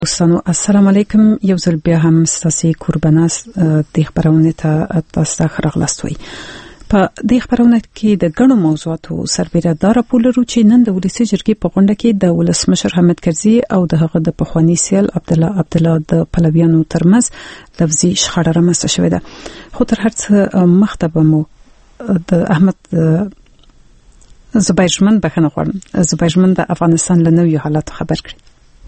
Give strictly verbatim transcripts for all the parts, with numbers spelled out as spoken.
دوستانو السلام علیکم. یو ځل بیا هم ستاسو قرباناس د خبرونه ته تاسو ته راغلاستوي. په دې خبرونه کې د ګڼو موضوعاتو سربېره دا راپور لرو چې نن د ولسی جرګې په غونډه کې د ولسمشر حامد کرزي او د هغه د پخوانی سیال عبد الله عبد الله د پلویانو ترمنځ لفظي شخړه رامنځته شوې ده. خو تر هر څه مخته مو د احمد زبیرجمن بخنه غواړم. زبیرجمن د افغانستان له نویو حالاتو خبر کړي.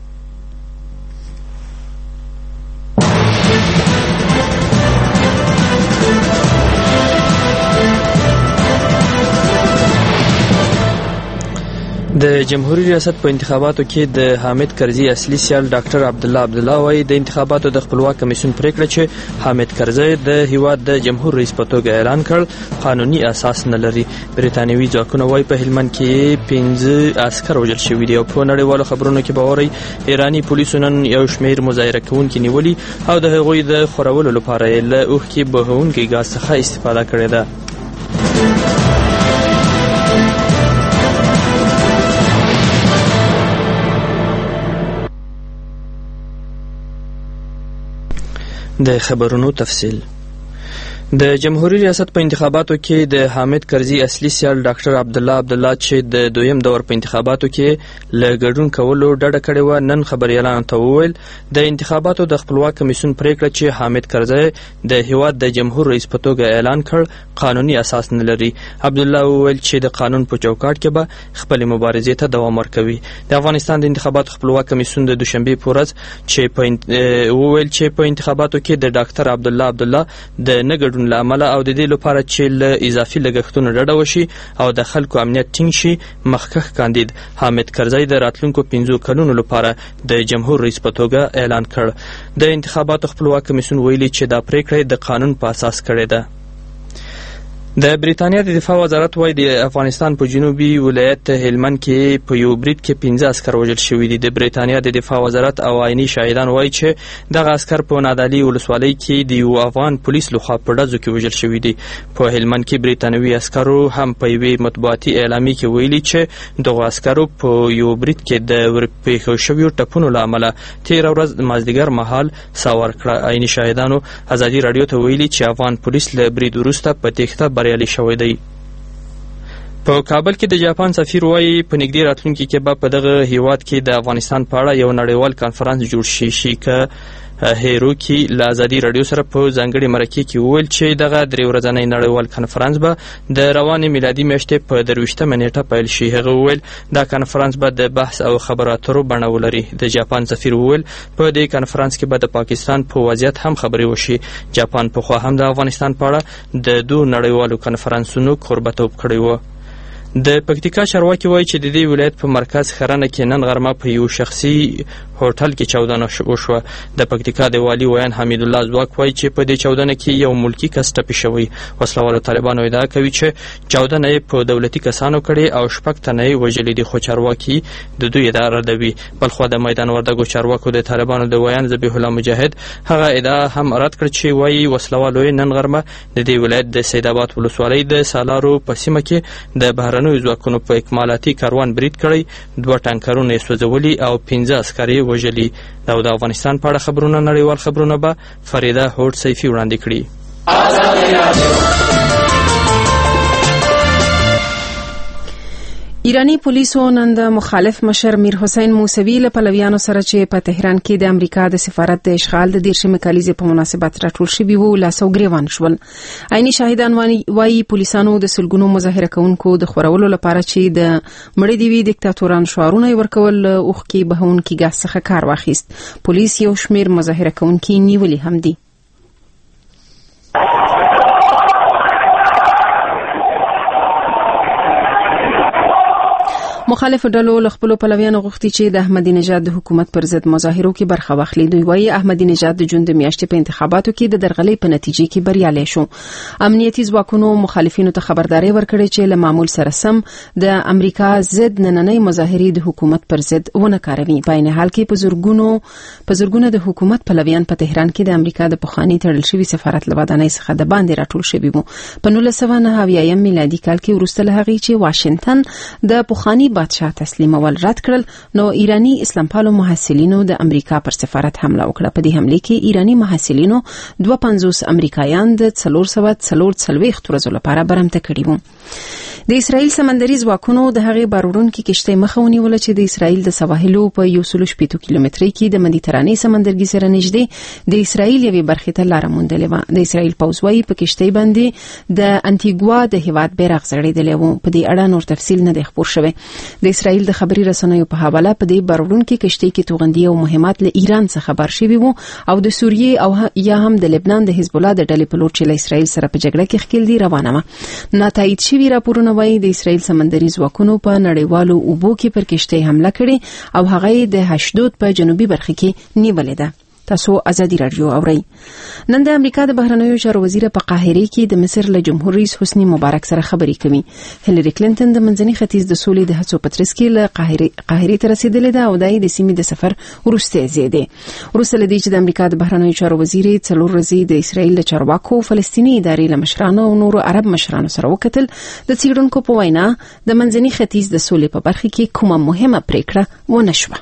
د جمهوریت ریاست په انتخاباتو کې د حامد کرزي اصلي سیال ډاکټر عبد الله عبد الله وايي د انتخاباتو د خپلواک کمیسیون پریکړه چې حامد کرزي د هیواد د جمهور رئیس په توګه اعلان کړ قانوني اساس نه لري. بریتانیوي ځواکونه وايي په هلمند کې پنځه عسكر وژل شوي دي او په نړیوالو خبرونو کې باوري ایرانی پولیسو نن یو شمېر مظاهره کوونکي نیولي او د هغوی د خورولو لپاره له اوښکې بهونکي ګاز څخه استفاده کړې ده. د خبرونو تفصیل. د جمهوریت ریاست په انتخاباتو کې د حامد کرزي اصلي سیال ډاکټر عبد الله عبد الله چې د دویم دور په انتخاباتو کې له ګډون کولو ډډه کړې و نن خبريالانو ته وویل د انتخاباتو د خپلواک کمیسیون پریکړه چې حامد کرزي د هیواد د جمهور رئیس په توګه اعلان کړ قانوني اساس نه لري. عبد الله وویل چې د قانون په چوکاټ کې به خپل مبارزې ته دوام ورکوي. د افغانستان د انتخاباتو خپلواک کمیسیون د دوشنبه په ورځ چې په وویل چې په انتخاباتو کې د ډاکټر عبد الله عبد الله د نه ګډون لامل او د دې لپاره چې له اضافي لګښتونو ډډه وشي او د خلکو امنیت ټینګ شي مخکښ کاندید حامد کرزي د راتلونکو پنځو کلونو لپاره د جمهور رئیس په توګه اعلان کړ. د انتخاباتو خپلواک کمیسیون ویلي چې دا پریکړه د قانون په اساس کړې ده. د بریتانیا د دفاع وزارت وايي د افغانستان په جنوبي ولایت هلمند کې په یو برید کې پنځه عسكر وژل شوي دي. د بریتانیا د دفاع وزارت او عیني شاهدان وايي چې دغه عسكر په نادعلي ولسوالۍ کې د یو افغان پولیس لخوا په ډزو کې وژل شوي دي. په هلمند کې بریتانوي عسکرو هم په یوې مطبوعاتي اعلامیه کې ویلي چې دغه عسکرو په یو برید کې د ورپېښو شویو ټپونو له امله تېره ورځ مازدیګر مهال ساه ورکړه. عیني شاهدانو ازادي راډیو ته ویلي چې افغان پولیس له برید وروسته په تېښته بریالي شوی دی. په کابل کې د جاپان سفیر وايي په نږدې راتلونکي کې به په دغه هیواد کې د افغانستان په اړه یو نړیوال کانفرنس جوړ شي. شیکه هیروکی له ازادي راډیو سره په ځانګړي مرکه کې وویل چې دغه درې ورځنی نړیوال کانفرنس به د روانې میلادي میاشتې په درویشتمه نیټه پیل شي. هغه وویل دا کانفرنس به د بحث او خبرو اترو بڼه ولري. د جاپان سفیر وویل په دې کانفرنس کې به د پاکستان په وضعیت هم خبرې وشي. جاپان پخوا هم د افغانستان په اړه د دوه نړیوالو کانفرنسونو کوربتوب کړی و. د پکتیکا چارواکي وایي چې د دې ولایت په مرکز خرانه کې نن غرمه په یو شخصي هوټل کې چاودنه وشوه. د پکتیکا د والي ویان حمید الله ځواک وایي چې په دې چاودنه کې یو ملکی کس ټپي شوی. وسلوالو طالبانو ادعا کوي چې چاودنه یې په دولتي کسانو کړې او شپږ تنه یې وژلي دي، خو چارواکي د دوی ادعا ردوي. بلخوا د میدان وردګو چارواکو د طالبانو د ویان ذبیح الله مجاهد هغه ادعا هم رد کړ چې وایي وسلوالو نن غرمه د دې ولایت د سیدآباد ولسوالۍ د سالارو په سیمه کې د بهرنیو ځواکونو په اکمالاتي کاروان برید کړی، دوه ټانکرونه یې سوځولي او پنځه عسکر یې وژلي. دا د افغانستان په اړه خبرونه نړیوال خبرونه به فریده هوډ سیفي وړاندې کړي. ایرانی پولیسو نن د مخالف مشر میر حسین موسوی له پلویانو سره چې په تهران کې د امریکا د سفارت د اشغال د دیرشمې کلیزې په مناسبت راټول شوي وو لاسو ګریوان شول. عیني شاهدان وايي پولیسانو د سلګونو مظاهره کوونکو د خورولو لپاره چې د مړې دی وی دیکتاتوران شعارونه ورکول اوخ کې بهونکي ګاز څخه کار واخیست. پولیس یو شمیر مظاهره کوونکي نیولي هم دي. مخالف ډلو له خپل پلویانو غوښتي چې د احمدی نژاد د حکومت پر ضد مظاهرو کې برخه واخلي. دوی وايي احمدی نژاد د جون د میاشتې په انتخاباتو کې د درغلۍ په نتیجې کې بریالی شو. امنیتي ځواکونو مخالفینو ته خبرداري ورکړې چې له معمول سره سم د امریکا ضد نننۍ مظاهرې د حکومت پر ضد ونه کاروي. په عین حال کې په زورګونو په زورګونو د حکومت پلویان په تهران کې د امریکا د پخوانی تړل شوی سفارت لبادانۍ څخه د باندې راټول شوي وو. په نولس سوه نهه اویایم میلادي کال کې وروسته له هغې چې واشنگټن د پخوانی بادشاه تسلیمول رد کړل، نو ایرانی اسلام پالو محصلینو د امریکا پر سفارت حمله وکړه. په دې حمله کې ایرانی محصلینو دوه پنځوس امریکایان د څلور سوه څلور څلوېښت ورځو لپاره برمته کړي وو. د اسرائیل سمندري ځواکونو د هغې بارورونکې کشتۍ مخه ونیوله چې د اسرائیل د سواحلو په یو سل شپېته کیلومترۍ کې د مدیترانې سمندرګي سره نږدې د اسرائیل یوې برخې ته لاره موندلې وه. د اسرائیل پوځ وايي په کشتۍ باندې د انټیګوا د هیواد بیرغ ځړېدلی و. په دې اړه نور تفصیل نه دی خپور شوی. د اسرائیل د خبري رسنیو په حواله په دې بارورونکې کشتۍ کې توغندي او مهمات له ایران څخه بار شوي وو او د سوریې او یا هم د لبنان د حزب الله د ډلې په لور چې له اسرائیل سره په جګړه کې ښکېل دي روانه وه. ناتایید شوي راپورونه وايي د اسرائیل سمندري ځواکونو په نړیوالو اوبو کې پر کشتۍ حمله کړې او هغه د حشدود په جنوبي برخه کې نیولې ده. تاسو ازادي رادیو اورئ. نن د امریکا د بهرنیو چارو وزیر په قاهره کې د مصر له جمهور رئیس حسنی مبارک سره خبرې کوي. هیلری کلینټن د منځني ختیځ د سولې د هڅو په ترڅ کې له قاهره قاهره ته رسیدلې ده او د سیمې د سفر وروسته زیاده. وروسته لدی چې د امریکا د بهرنیو چارو وزیر څلور ورځې د اسرائیل د چارواکو فلسطینی ادارې له مشرانو او نورو عرب مشرانو سره وکتل، د څېړونکو په وینا د منځني ختیځ د سولې په برخه کې کومه مهمه پریکړه ونه شوه.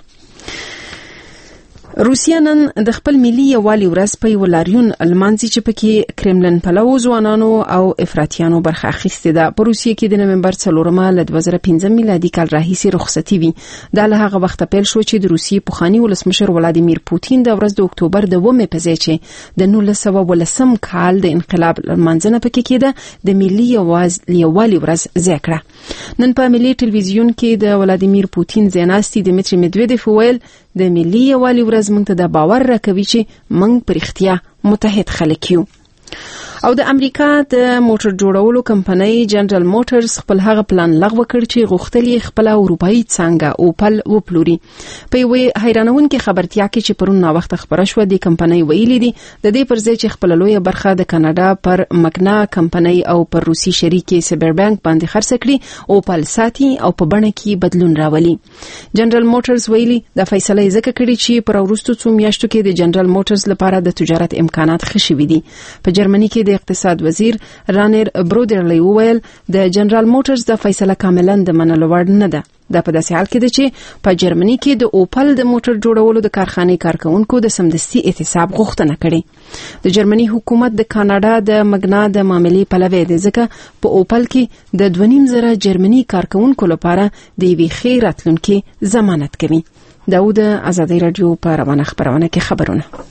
روسیا نن د خپل ملي یووالي ورځ په یو لاریون المانځي چې پکې کرملن پلوو ځوانانو او افراطیانو برخه اخیستې ده. په روسیې کې د نومبر څلورمه له دوه زره پنځم میلادي کال راهیسې رخصتي وي. دا له هغه وخته پیل شو چې د روسیې پخوانی ولسمشر ولادیمیر پوتین د ورځ د اکتوبر د اوومې په ځای چې د نولس سوه ولسم کال د انقلاب لمانځنه پکې کېده د ملي یووالي ورځ ځای کړه. نن په ملي ټلویزیون کې د ولادیمیر پوتین ځایناستي دمیټري مدویدف ویل د ملي یووالي ورځ موږ ته د باور راکوي چې موږ پر اختیا متحد خلک یو. او د امریکا د موټر جوړولو کمپنۍ جنرال موټرز خپل هغه پلان لغوه کړ چې غوښتل خپل اروپאי څنګه اوپل وپلوري. په یوې حیرانونکې خبرتیا کې چې پرون نا وخت خبره شو د کمپنۍ ویلي دي د دې پر ځای چې خپل لویه برخه د کاناډا پر مګنا کمپنۍ او پر روسي شریکې سیبر بانک باندې خرڅ کړي اوپل ساتي او په بڼه کې بدلون راولي. جنرال موټرز ویلي د فیصله ځکه کړي چې پر وروستو څو میاشتو کې د جنرال موټرز لپاره د تجارت امکانات ښه شوي دي. په جرمني کې د اقتصاد وزیر رانر برودرلی وویل د جنرال موټرز د فیصله کاملا د منلو وړ نه ده. دا په داسې حال کې ده چې په جرمني کې د اوپل د موټر جوړولو د کارخانې کارکونکو د سمدستي احتساب غوښتنه کړې. د جرمني حکومت د کاناډا د مګنا د معاملې پلوی دی ځکه په اوپل کې د دوه نیم زره جرمني کارکونکو لپاره د یوې ښې راتلونکې ضمانت کوي. دا و د ازادي رادیو په روانه خبرونه کې خبرونه.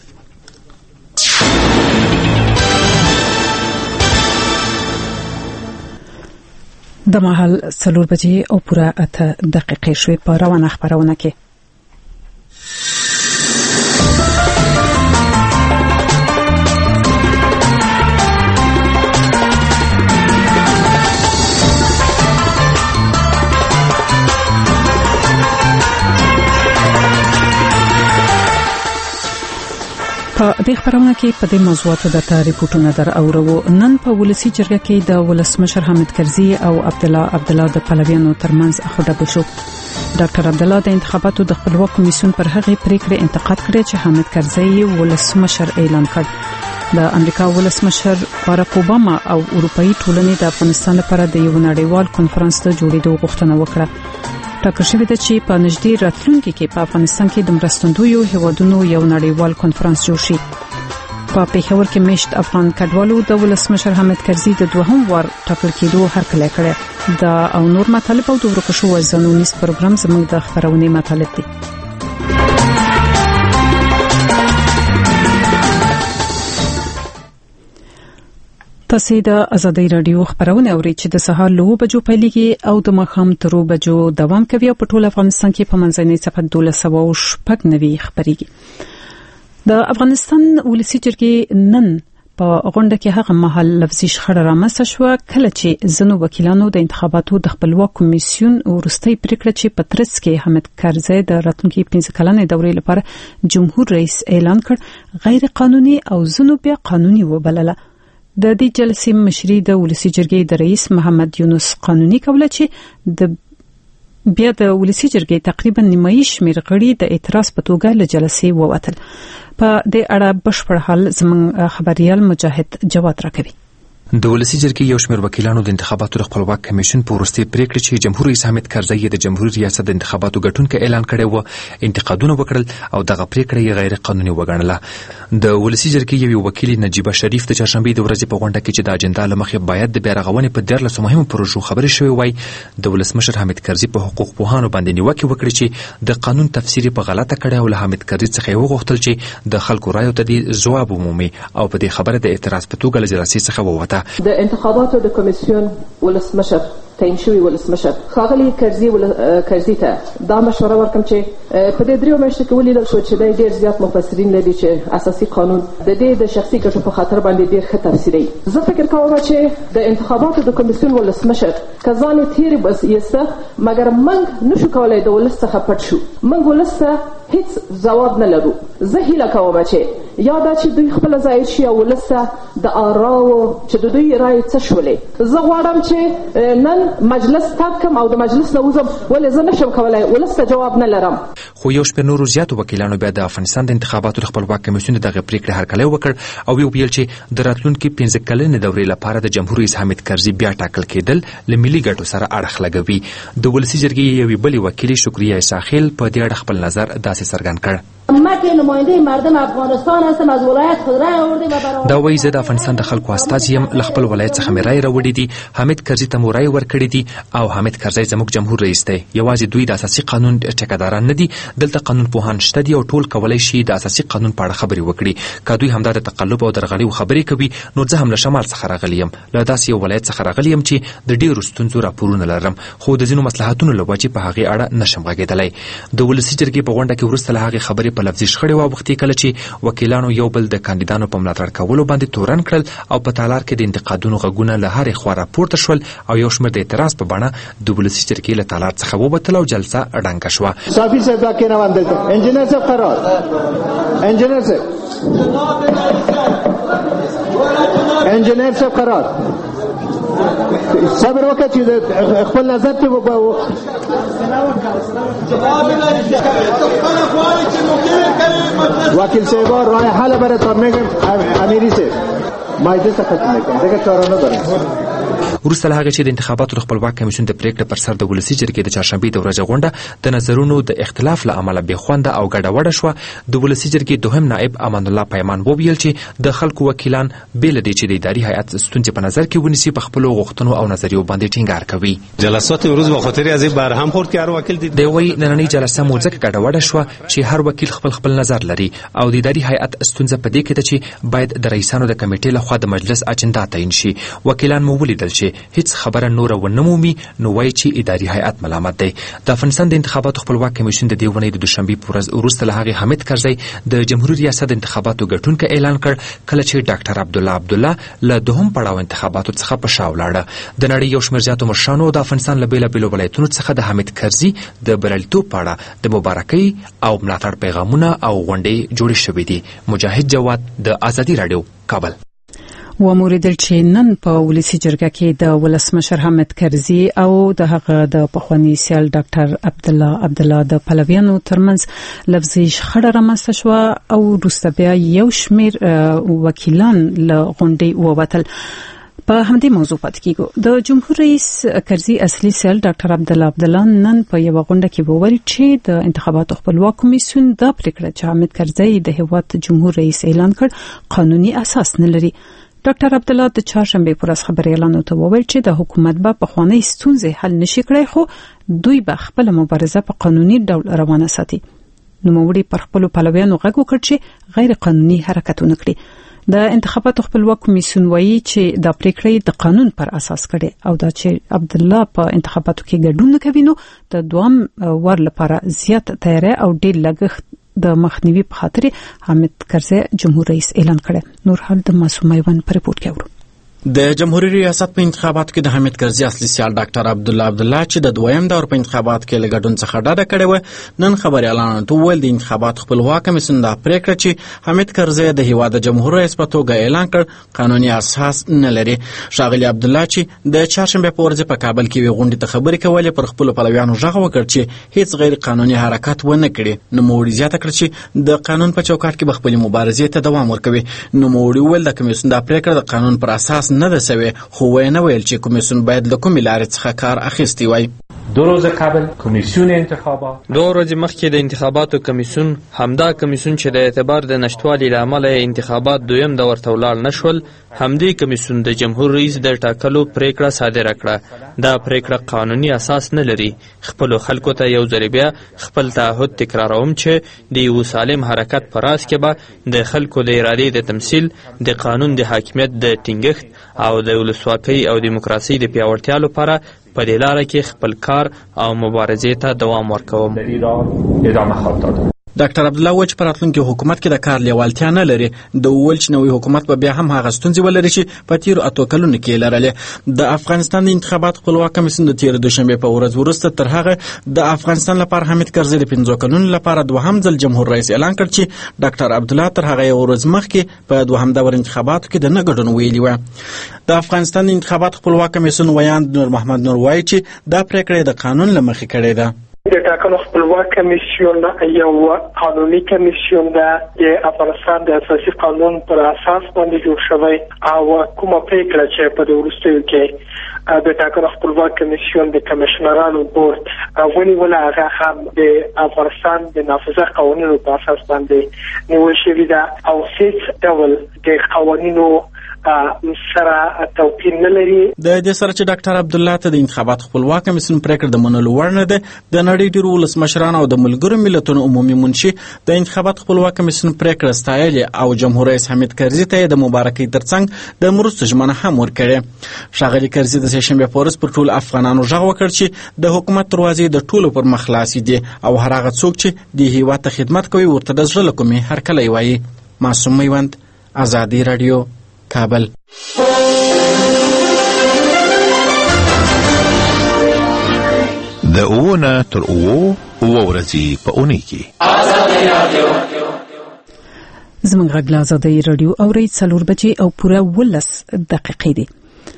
د مهال څلور بجې او پوره اته دقیقې شوې په روانه خبرونه کې. په دې خبرونه کې په دې موضوعاتو د ریپورتونو در اورو. نن په ولسی جرګه کې د ولسمشر حامد کرزي او عبد الله عبد الله د پلویانو ترمنځ اخوډه شو. ډاکټر عبد الله د انتخاباتو د خپلواک کمیسیون پر هغه پریکړه انتقاد کړی چې حامد کرزي ولسمشر اعلان کړ. د امریکا ولسمشر باراک اوباما او اروپאי ټولنې د افغانستان لپاره د یو نړیوال کنفرانس ته جوړېدو غوښتنه وکړه. ټاکل شوی دی چې په نږدې راتلونکي کې په افغانستان کې د مرستندویو هیوادونو یو نړیوال کنفرانس جوړ شي. په پیښور کې مشت افغان کډوالو د ولسمشر حامد کرزي د دوهم وار ټاکل کېدو هرکلی کړی. دا او نور مطالب او د ورکشو ځانونیز پروګرام زموږ د خبرونې مطالب دي. تاسو د ازادي رادیو خبرونه اورئ چې د سهار لو بجو پیلېږي او د مخام تر بجو دوام کوي په ټول افغانستان کې په منځنۍ صفحه دولس سوه شپږ نوي خبريږي. د افغانستان ولسی جرګې نن په غونډه کې هغه مهال لفظي شخړه رامنځته شو کله چې ځینو وکیلانو د انتخاباتو د خپلواک کمیسیون ورستۍ پریکړه چې په ترڅ کې حامد کرزي د راتلونکي پنځه کلنې دورې لپاره جمهور رئیس اعلان کړ غیر قانوني او ځینو بیا قانوني وبلله. د دې جلسې مشري د ولسی جرګې د رئیس محمد یونس قانوني کوله چې د بیا د ولسی جرګې تقریبا نیمایي شمېر غړي د اعتراض په توګه له جلسې ووتل. په دې اړه بشپړ حال زموږ خبريال مجاهد جواد راکوي. د ولسی جرګې یو شمېر وکیلانو د انتخاباتو د خپلواک کمیشن په وروستۍ پریکړه چې جمهور رئیس حامد کرزي د جمهوریت ریاست د انتخاباتو ګټونکي اعلان کړی و انتقادونه وکړل او دغه پریکړه یې غیر قانوني وګڼله. د ولسی جرګې یو وکیل نجیبه شریف د چهارشنبې د ورځې په غونډه کې چې د اجنډا له مخې باید د بیارغونې په دیارلسو مهمو پروژو خبرې شوې وای د ولسمشر حامد کرزي په حقوق پوهانو باندې نیوکې وکړې چې د قانون تفسیر په غلطه کړی او له حامد کرزي څخه یې وغوښتل چې د خلکو رایو ته د ځواب ومومي او په دې خبره د اعتراض په توګه له جلسې څخه ووته. د انتخاباتو د کمیسیون ولسمشر تعیین شوی ولسمشر ښاغلي کرزي ول... کرزي ته دا مشوره ورکړم چې په دې دریو میاشتو کې ولیدل شو چې د ډېر زیات مفسرین لري چې اساسي قانون د دې د شخصي ګټو په خاطر باندې ډېر ښه تفسیروي. زه فکر کوم چې د انتخاباتو د کمیسیون ولسمشر که ځان یې تېرې بس ایسته مګر موږ نشو کولی د ولس څخه پټ شو. موږ ولس ته هیڅ ځواب نه لرو. زه هیله کوم چې یا دا چې دوی خپله ظاهر شي او ولس ته د آراو چې د دوی رایې څه شولې. زه غواړم چې نن مجلس ترک کړم او د مجلس نه وځم ولې زه نشم کولی ولس ته جواب نه لرم. خو یو شمېر نورو زیاتو وکیلانو بیا د افغانستان د انتخاباتو د خپلواک کمیسیون دغه پریکړې هرکلی وکړ او ویل چې د راتلونکي پنځه کلنې دورې لپاره د جمهور رئیس حامد کرزي بیا ټاکل کېدل له ملي ګټو سره اړخ لګوي. د ولسي جرګې یوې بلې وکیلې شکریه ساخیل په دې اړه خپل نظر داسې څرګند کړ. من که نماینده مردم افغانستان هستم از ولایت خود رای آورده و برای دا وایي زه د افغانستان د خلکو استازی یم له خپل ولایت څخه مې رای راوړي دي. حامد کرزي ته مو رای ورکړي دي او حامد کرزي زموږ جمهور رئیس دی. یوازې دوی د اساسي قانون ټیکهداران نه دي. دلته قانون پوهان شته دي او ټول کولی شي د اساسي قانون په اړه خبرې وکړي. که دوی همدا د تقلب او درغلیو خبرې کوي نو زه هم له شمال څخه راغلی یم له داسې یو ولایت څخه راغلی یم چې د ډېرو ستونزو راپورونه لرم خو د ځینو مصلحتونو له وجې په هغې اړه نشم غږېدلی. د ولسي جرګې په غونډه کې وروسته له هغې خبرې په لفظي شخړې واوښتې کله چې وکیلانو یو بل د کاندیدانو په ملاتړ کولو باندې تورن کړل او په تالار کې د انتقادونو غږونه له هرې خوا راپورته شول او یو شمېر د اعتراض په بڼه د ولسي جرګې له تالار څخه ووتل او جلسه ړنګه شوه. صافي صاحب دا کېنوانده انجینر صاحب قرار انجینر صاحب انجینر صاحب قرار صبر وکړه چې خپل نظر ته وکیل صاحب رای حل براتون میگم امیری صاحب مایده څخه ختم کړه دغه کارونه درته. وروسته له هغې چې د انتخاباتو د خپلواک کمیسیون د پریکړې پر سر د ولسي جرګې د چهارشنبې د ورځې غونډه د نظرونو د اختلاف له امله بې خونده او ګډوډه شوه. د ولسي جرګې دوهم نائب امان الله پیمان وویل چې د خلکو وکیلان بې له دې چې د اداري هیئت ستونزې په نظر کې ونیسي په خپلو غوښتنو او نظریو باندې ټینګار کوي. جلسات امروز به خاطر از این برهم خورد که هر وکیل دید دی وایي نننۍ جلسه مو ځکه ګډوډه شوه چې هر وکیل خپل خپل نظر لري او د اداري هیئت ستونزه په دې کې ده چې باید د رئیسانو د کمیټې لخوا د مجلس اجنډا تعیین شي. وکیلان مو ولیدل چې هیڅ خبره نور ونه مومي نو وایي چې اداري هیئت ملامت دی. د افغانستان د انتخاباتو خپلواک کمیسیون د دې ونې د دوشنبې په ورځ وروسته له هغې حامد کرزي د جمهوریت ریاست د انتخاباتو ګټونکی اعلان کړ کله چې ډاکټر عبدالله عبدالله له دوهم پړاو انتخاباتو څخه په شا ولاړه. د نړۍ یو شمېر زیاتو مشرانو د افغانستان له بېلابېلو ولایتونو څخه د حامد کرزي د بریالیتوب په اړه د مبارکۍ او ملاتړ پیغامونه او غونډې جوړې شوې دي. مجاهد جواد د ازادي راډیو کابل. وموریدل چې نن په ولسي جرګه کې د ولسمشر حامد کرزي او د هغه د پخوانی سیال ډاکټر عبدالله عبدالله د پلویانو ترمنځ لفظي شخړه رامنځته شوه او وروسته بیا یو شمېر وکیلان له غونډې ووتل. په همدې موضوع پاتې کیږو. د جمهور رئیس کرزي اصلي سیال ډاکټر عبدالله عبدالله نن په یو غونډه کې وویل چې د انتخاباتو خپلواک کمیسیون دا پریکړه چې حامد کرزي د هیواد جمهور رئیس اعلان کړ قانوني اساس نه لري. ډاکټر عبدالله د چهارشنبې پر ورځ خبريالانو ته وویل چې د حکومت به پخوانی ستونزې حل نشي کړای خو دوی به خپل مبارزه په قانوني ډول روانه ساتي. نوموړي پر خپل پلویانو غږ وکړ چې غیر قانوني حرکتونه کړي. د انتخاباتو خپلواک کمیسیون وایي چې د پریکړې د قانون پر اساس کړي او دا چې عبدالله په انتخاباتو کې ګډون نه کوي نو د دوام ور لپاره زیات تیاری او ډېر لګښت د مخنیوي په خاطر حامد کرزي جمهور رئیس اعلان کړ. نور حال د معصوم ایوان پر رپورت کې اورو. د جمهوریت ریاست په انتخاباتو کې د حامد کرزي اصلي سیال ډاکټر عبدالله عبدالله چې د دویم دور په انتخاباتو کې له ګډون څخه ډډه کړې وه نن خبريالانو ته وویل د انتخاباتو خپلواک کمیسیون دا پریکړه چې حامد کرزي د هیواد د جمهور رئیس په توګه اعلان کړ قانوني اساس نه لري. ښاغلي عبدالله چې د چهارشنبې په ورځ په کابل کې وی غونډې ته خبرې کولې پر خپل پلویانو غږ وکړ چې هیڅ غیر قانوني حرکت ونه کړي. نو موړي زیاته کړ چې د قانون په چوکاټ کې خپل مبارزې ته دوام ورکوي. نو موړي ویل د کمیسیون دا پریکړه د قانون پر اساس بحث نه ده سوی، خو ونه ویل چې کمیسیون باید له کومې لارې څخه کار اخیستی وای. دو روز قبل کمیسیون انتخابات دو ورځې مخکې د انتخاباتو کمیسیون، همدا کمیسیون چې د اعتبار د نشټوالي له امله انتخابات دویم دور ته ولاړ نشول، همدې کمیسیون د جمهور رئیس د ټاکلو پریکړه صادره کړه. دا پریکړه قانوني اساس نه لري. خپلو خلکو ته یو ځل بیا خپل تعهد تکراروم چې د یو سالم حرکت په راس کې به د خلکو د ارادې د تمثیل، د قانون د حاکمیت د ټینګښت او د ولسواکۍ او دیموکراسۍ د پیاوړتیا لپاره په دې لاره کې خپل کار او مبارزې ته دوام ورکوم. ډاکټر عبدالله وچ پر راتلونکي حکومت کې د کار لیوالتیا نه لري. د ول چې نوې حکومت به بیا هم هغه ستونزې ولري چې په تیرو اتو کلونو کې لرلې. د افغانستان د انتخابات خپلواک کمیسیون د تیر دوشنبه په ورځ وروسته تر هغه د افغانستان لپاره حامد کرزي د پنځو کلونو لپاره دوهم ځل جمهور رئیس اعلان کړ چې ډاکټر عبدالله تر هغه یو ورځ مخکې په دوهم دور انتخاباتو کې د نه ګډون ویلي و. د افغانستان د انتخابات خپلواک کمیسیون ویاند نور محمد نور وایي چې دا پریکړه د قانون له مخې کړې ده. د ټاکنو خپلواک کمیسیون یو قانوني کمیسیون ده د افغانستان د اساسي قانون پر اساس باندې جوړ شوی او کومه پریکړه چې په وروستیو کې د ټاکنو خپلواک کمیسیون د کمشنرانو بورډ ونیوله، هغه هم د افغانستان د نافذه قوانینو په اساس باندې نیول شوې ده او هیڅ ډول د قوانینو سره توپیر نه لري. د دې سره چې ډاکټر عبدالله ته د انتخابات خپلواک کمیسیون پریکړه د منلو وړ نه ده. د نړۍ ډیرو ولسمشرانو او د ملګرو ملتونو عمومي منشي د انتخابات خپلواک کمیسیون پریکړه ستایلې او جمهور رئیس حامد کرزي ته د مبارکۍ ترڅنګ د مرستو ژمنه هم ورکړې. ښاغلي کرزي د سهشنبې په ورځ پر ټولو افغانانو غږ وکړ چې د حکومت دروازې د ټولو پر مخ خلاصې دي او هر هغه څوک چې د هیواد ته خدمت کوي ورته د زړه له کومې هرکلی وایي. معصوم میوند، ازادي راډیو، کابل. د اوونه تر اوو اوه ورځې په اونۍ کې ازادي راډیو زموږ غږ له ازادي راډیو اورئ څلور بجې او پوره ولس دقیقې دي.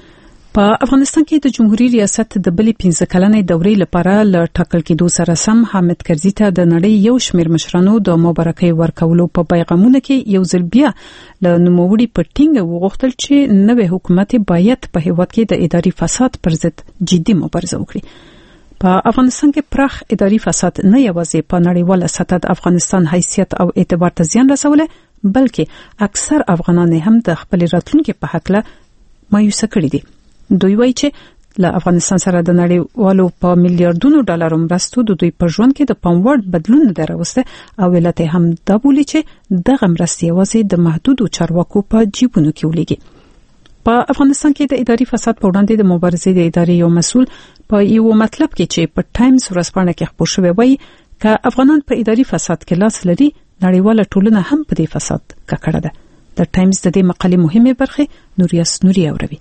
په افغانستان کې د جمهوریت ریاست د بلې پنځه کلنې دورې لپاره ل ټاکل کېدو سره سم حامد کرزي ته د نړۍ یو شمېر مشرانو د مبارکۍ ورکولو په پیغامونو کې یو ځل بیا له نوموړي په ټینګه وغوښتل چې نوې حکومت باید په هیواد کې د اداري فساد پر ضد جدي مبارزه وکړي. په افغانستان کې پراخ اداري فساد نه یوازې په نړیواله سطح د افغانستان حیثیت او اعتبار ته زیان رسولی، بلکې اکثر افغانان هم د خپل راتلونکي په حق له مایوسه کړي دي. دوی وایي چې له افغانستان سره د نړیوالو په میلیارډونو ډالرو مرستو د دوی په ژوند کې د پام وړ بدلون نه راوسته او علت هم دا بولي چې دغه مرستې یوازې د محدودو چارواکو په جیبونو کې ولګي. په افغانستان کې د اداري فساد په وړاندې د مبارزې د ادارې یو مسؤل په یو مطلب کې چې په ټایمز ورځپاڼه کې خپور شوی وایي چې افغانان په اداري فساد کې لاس لري، نړیواله ټولنه هم په دې فساد ککړه ده. د ټایمز د دې مقالې مهمه برخه نوریاس نوري اوروي.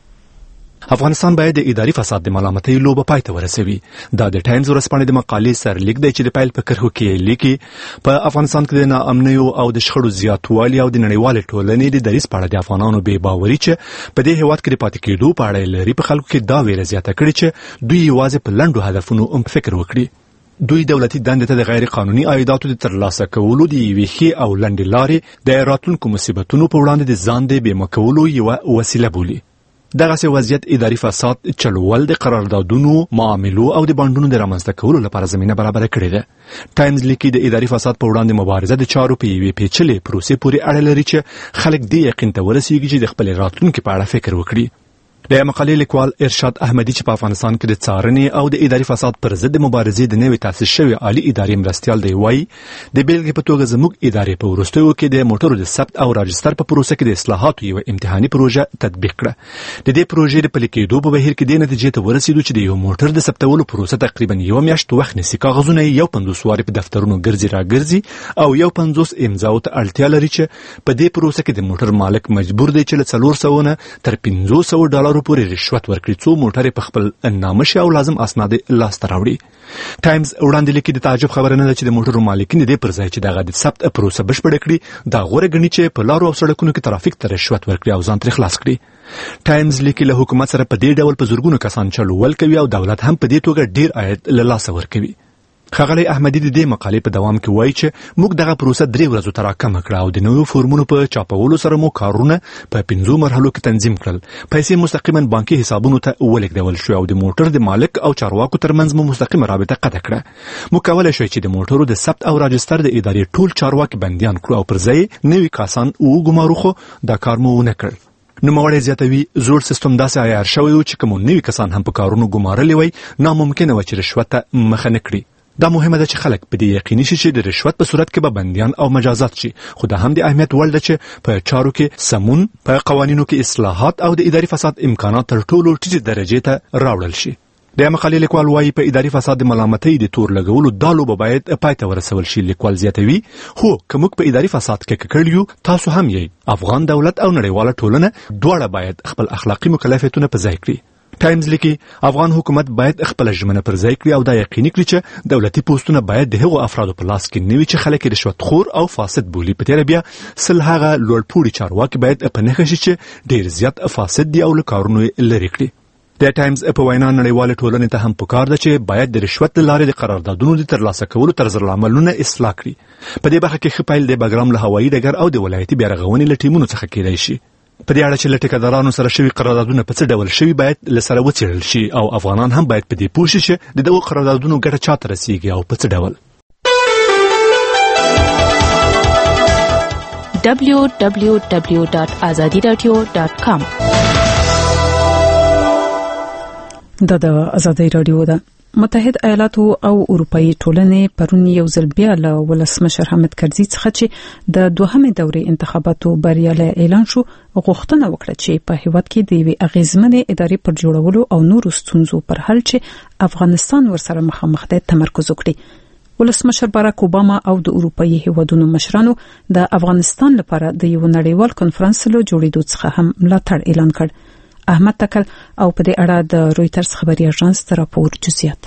افغانستان باید د اداري فساد د ملامتۍ لوبه پای ته ورسوي. دا د ټایمز ورځپاڼې د مقالې سرلیک دی چې د پیل په کرښو کې لیکي په افغانستان کې د ناامنیو او د شخړو زیاتوالي او د نړیوالې ټولنې د دریځ په اړه د افغانانو بې باوري چې په دې هیواد کې د پاتې کېدو په اړه لري په خلکو کې دا ویره زیاته کړې چې دوی یوازې په لنډو هدفونو هم فکر وکړي. دوی دولتي دندې ته د غیر قانوني عایداتو د ترلاسه کولو د یوې ښې او لنډې لارې د راتلونکو مصیبتونو په وړاندې د ځان د بیمه کولو یوه وسیله بولي. دغه وضعیت اداري فساد چلول د قراردادونو، معاملو او د بانډونو د رامنځته کولو لپاره زمینه برابره کړې ده. ټایمز لیکي د اداري فساد په وړاندې مبارزه د چارو په یوې پیچلې پروسې پورې اړه لري چې خلک دې یقین ته ورسیږي چې د خپل راتلونکي په اړه فکر وکړي. د مقالې لیکوال ارشاد احمدي چې په افغانستان کې د څارنې او د اداري فساد پر ضد مبارزې د نوې تاسیس شوی عالی اداري مرستیال دی وایي د بیلګې په توګه زموږ ادارې په وروستیو کې د موټرو د ثبت او راجستر په پروسه کې د اصلاحاتو یو امتحاني پروژه تطبیق کړه. د دې پروژې د پلي کېدو په بهیر کې د نتیجې ته ورسېدو چې د یو موټر د ثبتولو پروسه تقریبا یو میاشت وخت نیسي. کاغذونه یو پنځوس وارې په دفترونو ګرځي راګرځي او یو پنځوس امضاو ته اړتیا لري چې په دې پروسه کې د موټر مالک مجبور دی چې له څلور سوه نه تر پنځو سوه ډالرو پورې رشوت ورکړي څو موټر په خپل نامه شي او لازم اسناد لاسته راوړي. ټایمز وړاندې لیکي د تعجب خبره نه ده چې د موټرو مالکین دې پر ځای چې دغه د ثبت پروسه بشپړه کړي دا غوره ګڼي چې په لارو او سړکونو کې ترافیک ته رشوت ورکړي او ځان ترې خلاص کړي. ټایمز لیکي له حکومت سره په دې ډول په زورګونو کسان چلول کوي او دولت هم په دې توګه ډیر عاید له لاسه ورکوي. ښاغلی احمدي د دې مقالې په دوام کې وایي چې موږ دغه پروسه درې ورځو ته راکمه کړه او د نویو فورمونو په چاپولو سره مو کارونه په پنځو مرحلو کې تنظیم کړل. پیسې مستقیما بانکي حسابونو ته ولېږدول شوې او د موټر د مالک او چارواکو ترمنځ مو مستقیمه رابطه قطع کړه. موږ کولی شو چې د موټرو د ثبت او راجستر د ادارې ټول چارواکي بندیان کړو او پر ځای نوي کسان وګمارو، خو دا کار مو ونه کړ. نوموړی زیاتوي زوړ سیستم داسې عیار شوی و چې کوم نوي کسان هم په کارونو ګمارلي وای ناممکنه و چې رشوت ته مخه نه کړي. دا مهمه ده چې خلک په دې یقیني شي چې د رشوت په صورت کې به بندیان او مجازات شي، خو دا هم د اهمیت وړ ده چې په چارو کې سمون، په قوانینو کې اصلاحات او د اداري فساد امکانات تر ټولو ټیټې درجې ته راوړل شي. د مقالې لیکوال وایي په اداري فساد د ملامتۍ د تور لګولو دا لوبه باید پای ته ورسول شي. لیکوال زیاتوي هو که موږ په اداري فساد کې ککړ یو، تاسو هم یې. افغان دولت او نړیواله ټولنه دواړه باید خپل اخلاقي مکلفیتونه په ځای کړي. ټایمز لیکي افغان حکومت باید خپل ژمنه پر ځای کړي او دا یقیني کړي چې دولتي پوسټونه باید د هغو افرادو په لاس کې نه وي چې خلک رشوت خور او فاسد بولي. په تېره بیا سل هغه لوړپوړي چارواکي باید په نښه شي چې ډېر زیات فاسد دي او له کارونو یې لرې کړي. د ټایمز په وینا نړیواله ټولنې ته هم پکار ده چې باید د رشوت له لارې د قراردادونو د ترلاسه کولو طرزالعملونه اصلاح کړي. په دې برخه کې ښه پیل د بګرام له هوایي ډګر او د ولایتي بیارغونې له ټیمونو څخه کېدای شي. په دې اړه چې له ټیکهدارانو سره شوي قراردادونه په څه ډول شوي باید له سره وڅېړل شي او افغانان هم باید په دې پوه شي چې د دغو قراردادونو ګټه چا ته رسیږي او په څه ډول. دبلیو دبلیو دبلیو ډاټ ازادي راډیو ډاټ کام دا د ازادي راډیو ده. متحد ایالاتو او اروپאי ټولنې پرون یو ځل بیا له ولسمشر حامد کرزي څخه چې د دوهمې دورې انتخاباتو بریالی اعلان شو غوښتنه وکړه چې په هیواد کې د یوې اغیزمنې ادارې پر جوړولو او نورو ستونزو پر حل چې افغانستان ورسره مخامخ دی تمرکز وکړي. ولسمشر باراک اوباما او د اروپאי هیوادونو مشرانو د افغانستان لپاره د یو نړیوال کنفرانس له جوړېدو څخه هم ملاتړ اعلان کړ. احمد تکل او په دې اړه د رويټرز خبري اژانس راپور جزئیات.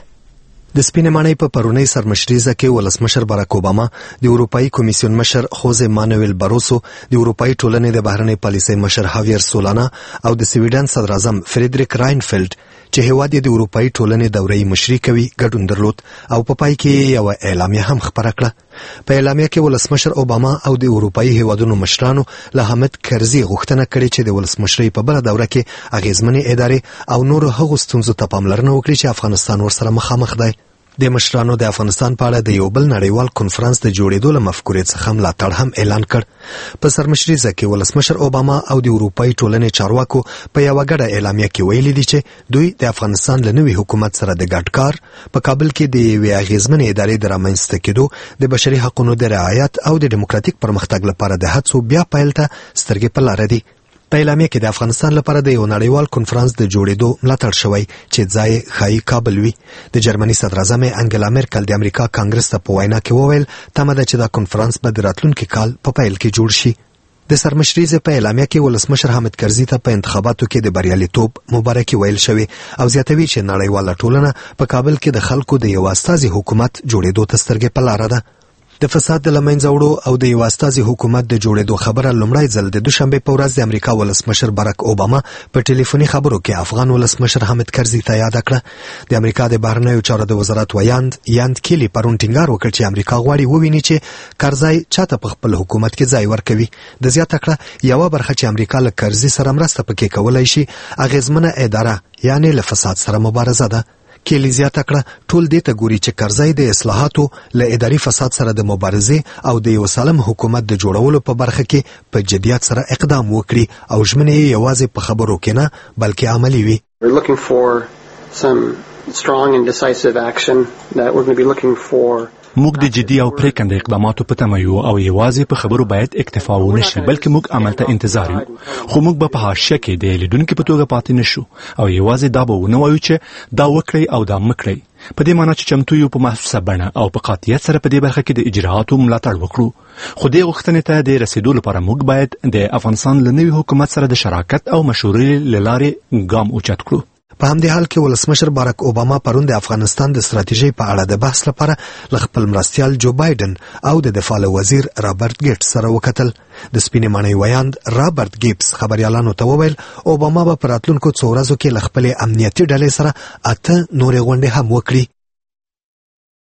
د سپینې ماڼۍ په پرونی سرمشریزه کې ولسمشر باراک اوباما، د اروپאי کمیسیون مشر خوزه مانویل باروسو، د اروپאי ټولنې د بهرنۍ پالیسۍ مشر هاویر سولانا او د سویډن صدر اعظم فریدریک راینفیلد چې هیواد د اروپאי ټولنې دورې مشري کوي ګډون درلود او په پای کې یو اعلامیه هم خبره کړه. په اعلامیه کې ولسمشر اوباما او د اروپאי هیوادونو مشرانو له حامد کرزي غوښتنه کړې چې د ولسمشرۍ په بل دوره کې اغیزمنې ادارې او نور هغو ستونزو ته پاملرنه وکړي چې افغانستان ورسره مخامخ دی. د مشرانو د افغانستان په اړه د یو بل نړیوال کنفرانس د جوړېدو له مفکورې څخه ملاتړ هم اعلان کړ. په سرمشریزه کې ولسمشر اوباما او د اروپאי ټولنې چارواکو په یو غړه اعلامیه کې ویلي دي چې دوی د افغانستان له نوي حکومت سره د ګډ کار په کابل کې د یوې اغیزمنې ادارې د رامنځته کېدو، د بشري حقوقو د رعایت او د ډیموکراتیک پرمختګ لپاره د هڅو بیا پیل ته سترګې په لاره دي. په اعلامیه کې د افغانستان لپاره د یو نړیوال کنفرانس د جوړېدو ملاتړ شوی چې ځای ښایي کابل وي. د جرمني صدر اعظم انګلا مرکل د امریکا کانګرس ته په وینا کې وویل تمه ده چې دا کنفرانس به د راتلونکي کال په پیل کې جوړ شي. د سرمشریزه په اعلامیه کې ولسمشر حامد کرزي ته په انتخاباتو کې د بریالیتوب مبارکي ویل شوی او زیاتوي چې نړیواله ټولنه په کابل کې د خلکو د یو استازي حکومت جوړېدو ته سترګې په لاره ده. د فساد د لمنځه وړو او د یو استازي حکومت د جوړېدو خبره لومړی ځل د دوشنبه په ورځ د امریکا ولسمشر باراک اوباما په ټلیفوني خبرو کې افغان ولسمشر حامد کرزي ته یاد کړه. د امریکا د بهرنیو چارو د وزارت ویاند یاند کیلی پرون ټینګار وکړ چې امریکا غواړي وویني چې کرزي چاته په خپل حکومت کې ځای ورکوي. د زیاته کړه یو برخه چې امریکا له کرزي سره مرسته پکې کولای شي اغیزمنه اداره یعنی له فساد سره مبارزه ده. کلی زیاته کړه ټول دې ته ګوري چې کرزي د اصلاحاتو له اداري فساد سره د مبارزې او د یو سالم حکومت د جوړولو په برخه کې په جدیت سره اقدام وکړي او ژمنې یې یوازې په خبرو کې نه بلکې عملي وي. We're looking for some strong and decisive action that we're going to be looking for موږ د جدي او پریکنده اقداماتو په تمه یو او یوازې په خبرو باید اکتفا ونه شي بلکې موږ عمل ته انتظار یو. خو موږ به په حاشیه کې د لیدونکو په توګه پاتې نشو او یوازې دا به ونه وایو چې دا وکړئ او دا مکړئ، په دې معنی چې چمتو یو په محسوسه بڼه او په قاطعیت سره په دې برخه کې د اجراءاتو ملاتړ وکړو. خو دې غوښتنې ته د رسیدو لپاره موږ باید د افغانستان له نوي حکومت سره د شراکت او مشورې له لارې ګام اوچت کړو. په همدې حال کې ولسمشر باراک اوباما پرون د افغانستان د ستراتیژۍ په اړه د بحث لپاره له خپل مرستیال جو بایدن او د دفاع وزیر رابرټ ګیټس سره وکتل. د سپینې ماڼۍ ویاند رابرټ ګیبس خبريالانو ته وویل اوباما به په راتلونکو څو ورځو کې له خپلې امنیتي ډلې سره اته نورې غونډې هم وکړي.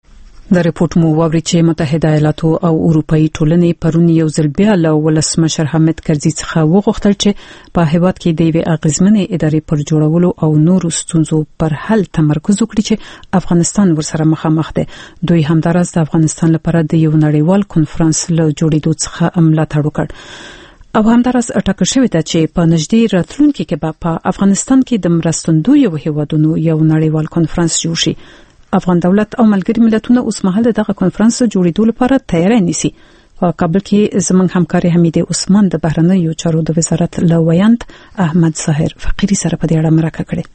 د ریپورت مو واوري چې متحده ایالاتو او اروپאי ټولنې پرون یو ځل بیا له ولسمشر حامد کرزي څخه وغوښتل چې په هیواد کې د یوې اغیزمنې ادارې پر جوړولو او نورو ستونزو پر حل تمرکز وکړي چې افغانستان ورسره مخامخ دی. دوی همدارس د افغانستان لپاره د یو نړیوال کنفرانس له جوړېدو څخه ملاتړ وکړ او همدارس اټاکل شوې ده چې په نږدې راتلونکي کې به په افغانستان کې د مرستندویو هیوادونو یو نړیوال کنفرانس جوړ شي. افغان دولت او ملګری ملتونه اوس مهال دغه کنفرانس جوړېدو لپاره تیاری نیسي. په کابل کې زموږ همکار حمید عثمان د بهرنیو چارو د وزارت لویاند احمد ظاهر فقيري سره په دې اړه مرکه کړې.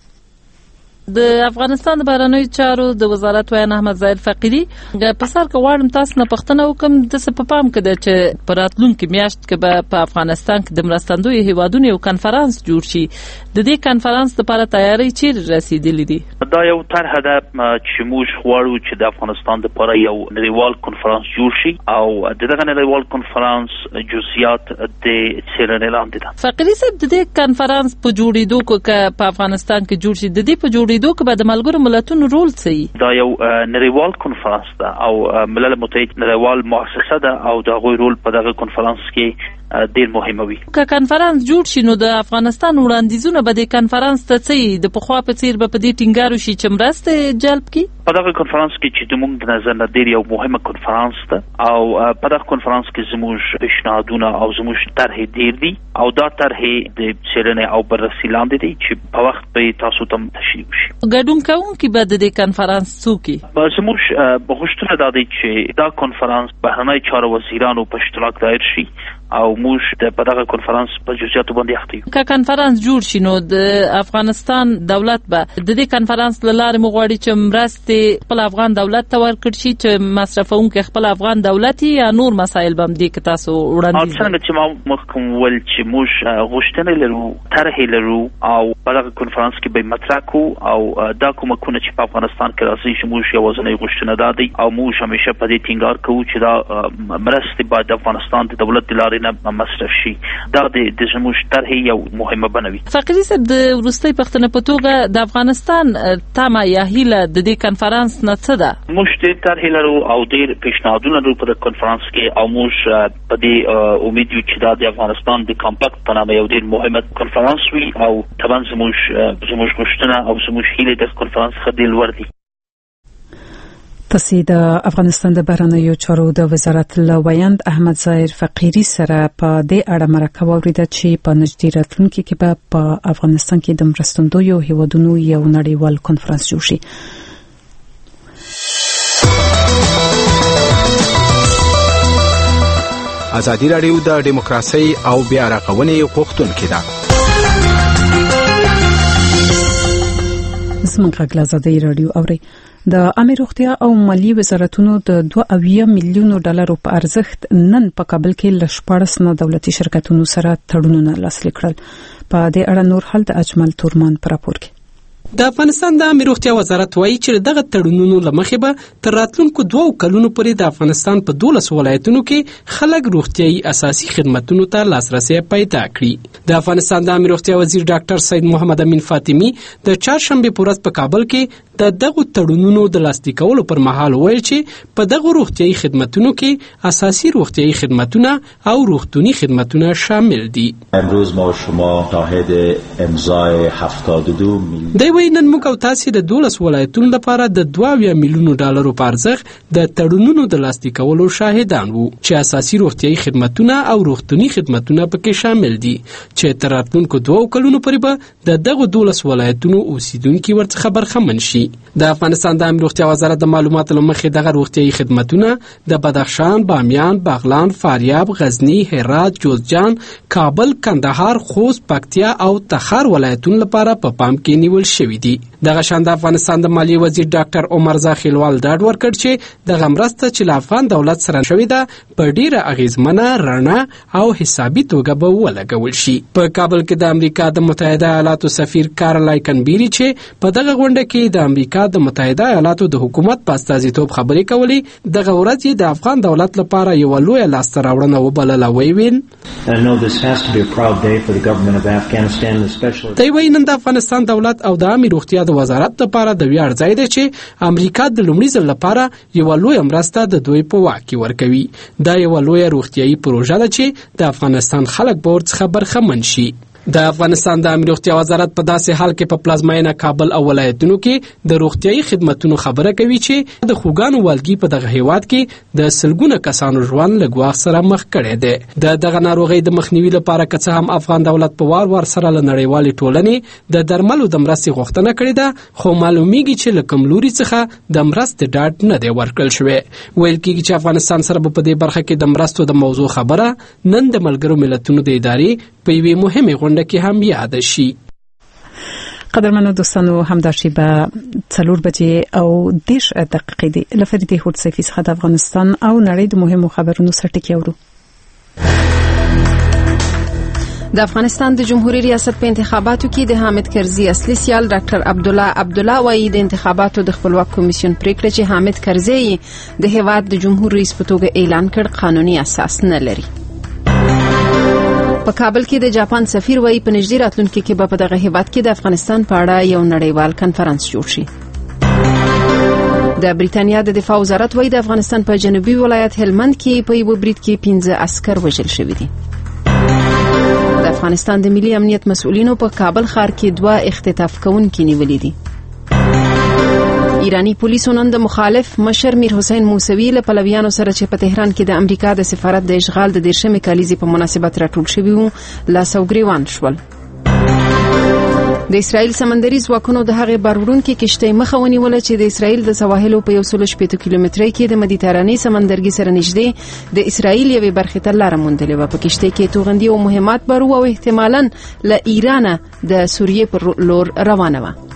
د افغانستان د بهرنیو چارو د وزارت ویان احمد ظاهر فقيري په سر کې واړم تاسو نه پښتنه وکم د څه په پام کې د چې پراتلونکو میاشت کې په افغانستان کې د مرستندوی هیوادونو یو کنفرانس جوړ شي. د دې کنفرانس لپاره تیاری چیرې رسیدلې دي؟ دا یو طرحه ده چې موږ غواړو چې د افغانستان لپاره یو نړیوال کنفرانس جوړ شي او دغه نړیوال کنفرانس جزئیات د څېړنې لاندې ده. فقيري صاحب د دې کنفرانس په جوړېدو کې په افغانستان کې جوړ شي د دې په جوړېدو کې به د ملګرو ملتونو رول څه؟ دا یو نړیوال کنفرانس ده او ملل متحد نړیوال مؤسسه ده او د غوي رول په دغه کنفرانس کې ډیر مهمه وي. که کنفرانس جوړ شي نو د افغانستان وړاندیزونه به د کنفرانس ته څه د پخوا په څیر به په دې ټینګارو شي چې مرسته جلب کړي؟ په دغه کنفرانس کې چې زموږ د نظر نه ډیر یو مهمه کنفرانس ده او په دغه کنفرانس کې زموږ پیشنهادونه او زموږ طرحې ډیر دي او دا طرحې د څېړنې او بررسي لاندې دي چې په وخت به تاسو ته تشریح شي. ګډون کوونکي به د دې کنفرانس څوک وي؟ زموږ غوښتنه دا ده چې دا کنفرانس بهرنی چارو وزیرانو په اشتراک دایر شي او موږ د په دغه کنفرانس په جزئیاتو باندې اخته یو. که کنفرانس جوړ شي نو د افغانستان دولت به د دې کنفرانس له لارې مغواړي چې مرستې خپل افغان دولت ته ورکړي شي چې مصرفونکي خپل افغان دولت یا نور مسایل به دې کې تاسو وړاندیز څنګه چې ما مخکم ول چې موږ غوښتنه لرو طرحې لرو او په دغه کنفرانس کې به مطرح کو او دا کومکونه چې په افغانستان کې راځي چې موږ یو ځنې غوښتنه دادي او موږ همیشه په دې ټینګار کوو چې دا مرستې باید د افغانستان د دولت د لارې نه مصرف شي. دا د زموږ طرحې یو مهمه بنوي. فقيري صاحب د وروستي پښتنه په توګه د افغانستان تمه یا هیله د دې کنفرانس نه څه ده؟ موږ ډېر طرحې لرو او ډېر پیشنهادونه لرو په دې کنفرانس کې او موږ په دې امید یو چې دا د افغانستان د کمپاکت په نامه یو ډېر مهمه کنفرانس وي او طبعا زموږ زموږ غوښتنه او زموږ هیله د کنفرانس څخه ډېر لوړ دي. تاسو د افغانستان د بهرنیو چارو د وزارت لویاند احمد ظاهر فقيري سره په دې اړه مرکه واوریده چې په نږدې راتلونکي کې به په افغانستان کې د مرستندویو هیوادونو یو نړیوال کنفرانس جوړ شي. ازادي راډیو د ډیموکراسي او بیا رغونې غوښتونکې ده. زموږ غږ ازادي راډیو اوري. د عامه روغتیا او مالی وزارتونو د دوه اویا میلیونو ډالرو په ارزښت نن په کابل کې ل شپږ نه دولتي شرکتونو سره تړونونه لاسلیک کړل. په دې اړه نور حل د اجمل تورمان پر راپور کې. د افغانستان د عامه روغتیا وزارت وایي چې دغه تړونونو لمخې به تر راتلونکو دوه کلونو پورې د افغانستان په دولس ولایتونو کې خلک روغتيایي اساسي خدماتو ته لاسرسي پیدا کړي. د افغانستان د عامه روغتیا وزیر ډاکټر سید محمد امین فاطمی د چهارشنبه په ورځ په کابل کې د دغه تړونونو د لاسلیکولو پر مهال ویل چې په دغه روغتيایي خدماتو کې اساسي روغتيایي خدماتونه او روغتونی خدماتونه شامل دي. امروز ما شما شاهد امضای هفتاد و دو میلیون نن موږ او تاسو د دولس ولایتونو لپاره د دوه میلیونو ډالرو په ارزښت د تړونونو د لاسلیکولو شاهدان وو چې اساسي روغتيایي خدماتونه او روغتونی خدماتونه پکې شامل دي چې تر راتلونکو دوه کلونو پورې به د دغه دولس ولایتونو اوسیدونکو ورڅخه برخمن شي. د افغانستان د عامه روغتیا وزارت د معلوماتو لمخې دغه روغتيایي خدماتونه د بدخشان، بامیان، بغلان، فاریاب، غزنی، هرات، جوزجان، کابل، کندهار، خوست، پکتیا او تخار ولایتونو لپاره په پام کې نیول شوی دي. دغه شان د افغانستان د مالی وزیر ډاکټر عمر زاخیلوال ډاډ ورکړ چې دغه مرسته چې له افغان دولت سره شوې ده په ډیره اغیزمنه، رڼا او حسابي توګه به ولګول شي. په کابل کې د امریکا د متحده ایالاتو سفیر کارلای کنبيري چې په دغه غونډه کې د امریکا د متحده ایالاتو د حکومت په استازیتوب خبرې کولې دغه ورځ د افغان دولت لپاره یو لوی لاسته راوړنه وبلله. ویل دی وایي نن د افغانستان دولت او د عامې روغتیا د وزارت لپاره د ویاړ ځای دی چې امریکا د لومړي ځل لپاره یوه لویه مرسته د دوی په واک کې ورکوي. دا یوه لویه روغتیایي پروژه ده چې د افغانستان خلک به ورڅخه برخمن شي. د افغانستان د عامې روغتیا وزارت په داسې حال کې په پلازمینه کابل او ولایتونو کې د روغتیایي خدمتونو خبره کوي چې د خوګانو والګي په دغه هیواد کې د سلګونه کسانو ژوند له ګواښ سره مخ کړی دی. د دغه ناروغۍ د مخنیوي لپاره که څه هم افغان دولت په وار وار سره له نړیوالې ټولنې د درملو د مرستې غوښتنه کړې ده، خو معلومیږي چې له کوم لوري څخه د مرستې ډاډ نه دی ورکړل شوی. ویل کېږي چې افغانستان سره به په دې برخه کې د مرستو د موضوع خبره نن د ملګرو ملتونو د ادارې په یوې مهمې غونډه کې هم یاد شي. قدرمنو دوستانو، همدا شی به څلور بجې او دېرش دقیقې دي له فریدې هوډ سیفي څخه د افغانستان او نړۍ د مهمو خبرونو سرټکی اورو. د افغانستان د جمهوریت ریاست په انتخاباتو کې د حامد کرزي اصلي سیال ډاکټر عبدالله عبدالله وايي د انتخاباتو د خپلواک کمیسیون پریکړه چې حامد کرزي د هیواد د جمهور رئیس په توګه اعلان کړ قانوني اساس نه لري. په کابل کې د جاپان سفیر وايي په نږدې راتلونکي کې به په دغه هیواد کې د افغانستان په اړه یو نړیوال کنفرانس جوړ شي. د بریتانیا د دفاع وزارت وايي د افغانستان په جنوبي ولایت هلمند کې په یو برید کې پنځه عسكر وژل شوي دي. د افغانستان د ملي امنیت مسؤلینو په کابل ښار کې دوه اختطاف کوونکي نیولي دي. ایرانی پولیسو نن د مخالف مشر میر حسین موسوی له پلویانو سره چې په تهران کې د امریکا د سفارت د اشغال د دیرشمې کالیزې په مناسبت راټول شوي وو لاس او ګریوان شول. د اسرائیل سمندري ځواکونو د هغې بارورونکې کشتۍ مخه ونیوله چې د اسرائیل د سواحلو په یو سل شپېته کیلومترۍ کې د مدیترانې سمندرګي سره نږدې د اسرائیل یوې برخې ته لاره موندلې وه. په کشتۍ کې توغندي او مهمات بار وو او احتمالاً له ایرانه د سوریې پر لور روانه وه.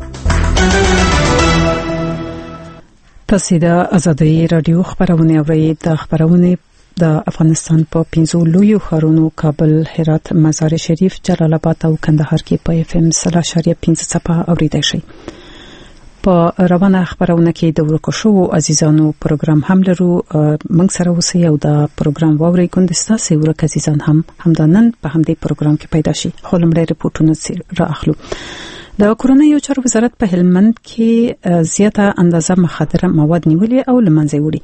تاسو د آزادۍ رادیو خبرونه اورئ. د خبرونه د افغانستان په پنځو لویو ښارونو کابل، هرات، مزار شریف، جلال آباد او کندهار کې په اف ام صفر اشاریه پنځه څپه اوریدای شئ. په روانه خبرونه کې د ورکو شو عزیزانو پروګرام هم لرو. موږ سره اوسئ او د پروګرام واورئ. ګوندستا سي ورک عزیزان هم همدانن په همدې پروګرام کې پیدا شي. خو لمړی رپورټونه را اخلو. د کورنیو چارو وزارت په هلمند کې زیاته اندازه مخدره مواد نیولې او لمنځه وړي.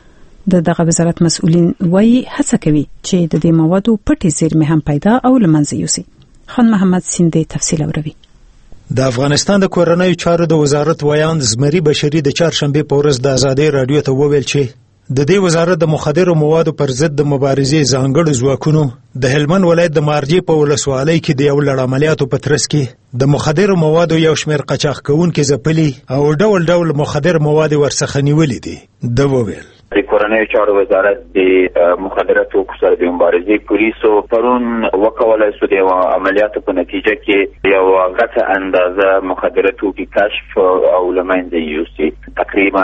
د دغه وزارت مسؤلین وايي هڅه کوي چې د دې موادو پټې زیرمې هم پیدا او لمنځه یوسي. خان محمد سیندې تفصیل اوروي. د افغانستان د کورنیو چارو د وزارت ویاند زمري بشري د چهارشنبه په ورځ د آزادۍ رادیو ته وویل چې د دې وزارت د مخدرو موادو پر ضد د مبارزې ځانګړو ځواکونو د هلمند ولایت د مارجې په ولسوالۍ کې د یو لړ عملیاتو په ترڅ کې د مخدرو موادو یو شمېر قاچاق کوونکي ځپلي او ډول ډول مخدر مواد ورڅخه نیولي دي. د وویل د کورنیو چارو وزارت د مخدره توکو سره د مبارزې پولیسو پرون وکولای شو د عملیاتو په نتیجه کې یو غټه اندازه مخدره توکي کشف او لمنځه یوسي. تقریبا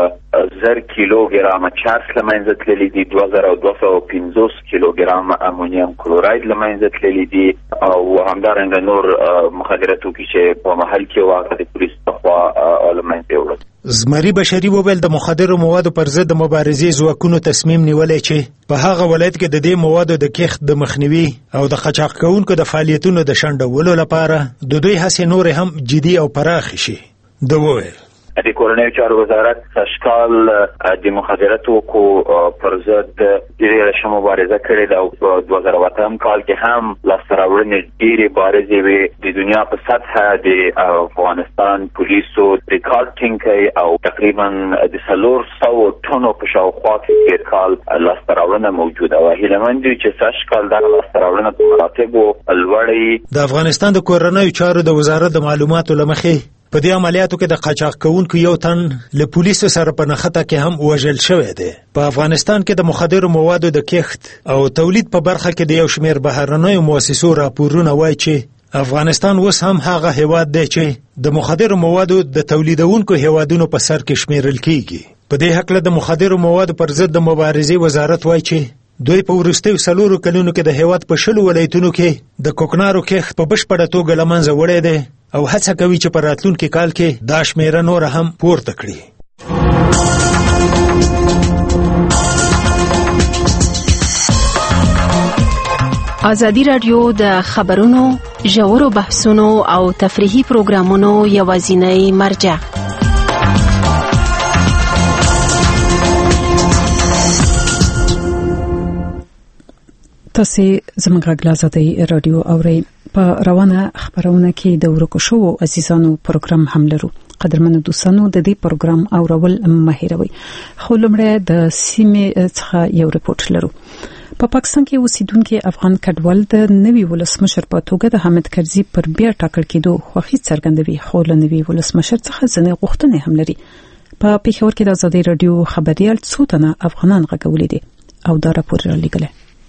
زر کیلوګرام چرس لمنځه تللی دي، دوه زره دوه سوه پنځوس کیلوګرام امونیم کلوراید لمنځه تللی دي او همدارنګه نور مخدره توکي چې په محل کې واقع د پولیسو لخوا لمنځه وړل. زمري بشري وویل د مخدرو موادو پر ضد د مبارزې ځواکونو تصمیم نیولی چې په هغه ولایت کې د دې موادو د کښت د مخنیوي او د قاچاق کوونکو د فعالیتونو د شنډولو لپاره د دوی هڅې نورې هم جدي او پراخې شي. د وویل د کورنیو چارو وزارت سږکال د مخدره توکو پر ضد ډېره ښه مبارزه کړې ده او په دوه زره اتم کال کې هم لاسته راوړنې ډېرې بارزې وې. د دنیا په سطحه د افغانستان پولیسو ریکارډ ټینګ کوي او تقریبا د څلور سوو ټنو په شاوخوا کې تېر کال لاسته راوړنه موجوده وه. هیله دي چې سږکال دغه لاسته راوړنه په مراتبو لوړه. د افغانستان د کورنیو چارو د وزارت د معلوماتو له مخې په دې عملیاتو کې د قاچاق کوونکو یو تن له پولیسو سره په نښته کې هم وژل شوی دی. په افغانستان کې د مخدرو موادو د کښت او تولید په برخه کې د یو شمېر بهرنیو مؤسسو راپورونه وایي چې افغانستان اوس هم هغه هیواد دی چې د مخدرو موادو د تولیدونکو هیوادونو په سر کې شمیرل کیږي. په دې هکله د مخدرو موادو پر ضد د مبارزې وزارت وایي چې دوی په وروستیو څلورو کلونو کې د هیواد په شلو ولایتونو کې د کوکنارو کښت په بشپړه توګه له منځه وړی دی او هڅه کوي چې په راتلونکي کال کې دا شمیره نور هم پورته کړي. ازادي رادیو د خبرونو ژورو بحثونو او تفریحي پروګرامونو یوازینی مرجع. تاسو زموږ غږ لازدي رادیو اورئ. په روانه خبرونه کې د ورکو شو عزیزانو پروګرام هم لرو. قدرمنو دوستانو د دې پروګرام اورول مهیروي. خو لمړی د سیمې څخه یو رپورت لرو. په پاکستان کې اوسیدونکو افغان کډوال د نوي ولسمشر په توګه د حامد کرزي پر بیا ټاکل کېدو خوښي څرګندوي. خو له نوي ولسمشر څخه ځنې غوښتنې هم لري. په پیښور کې د آزادي رادیو خبريال څو تنه افغانان غږولې دي او دا راپور را لګل.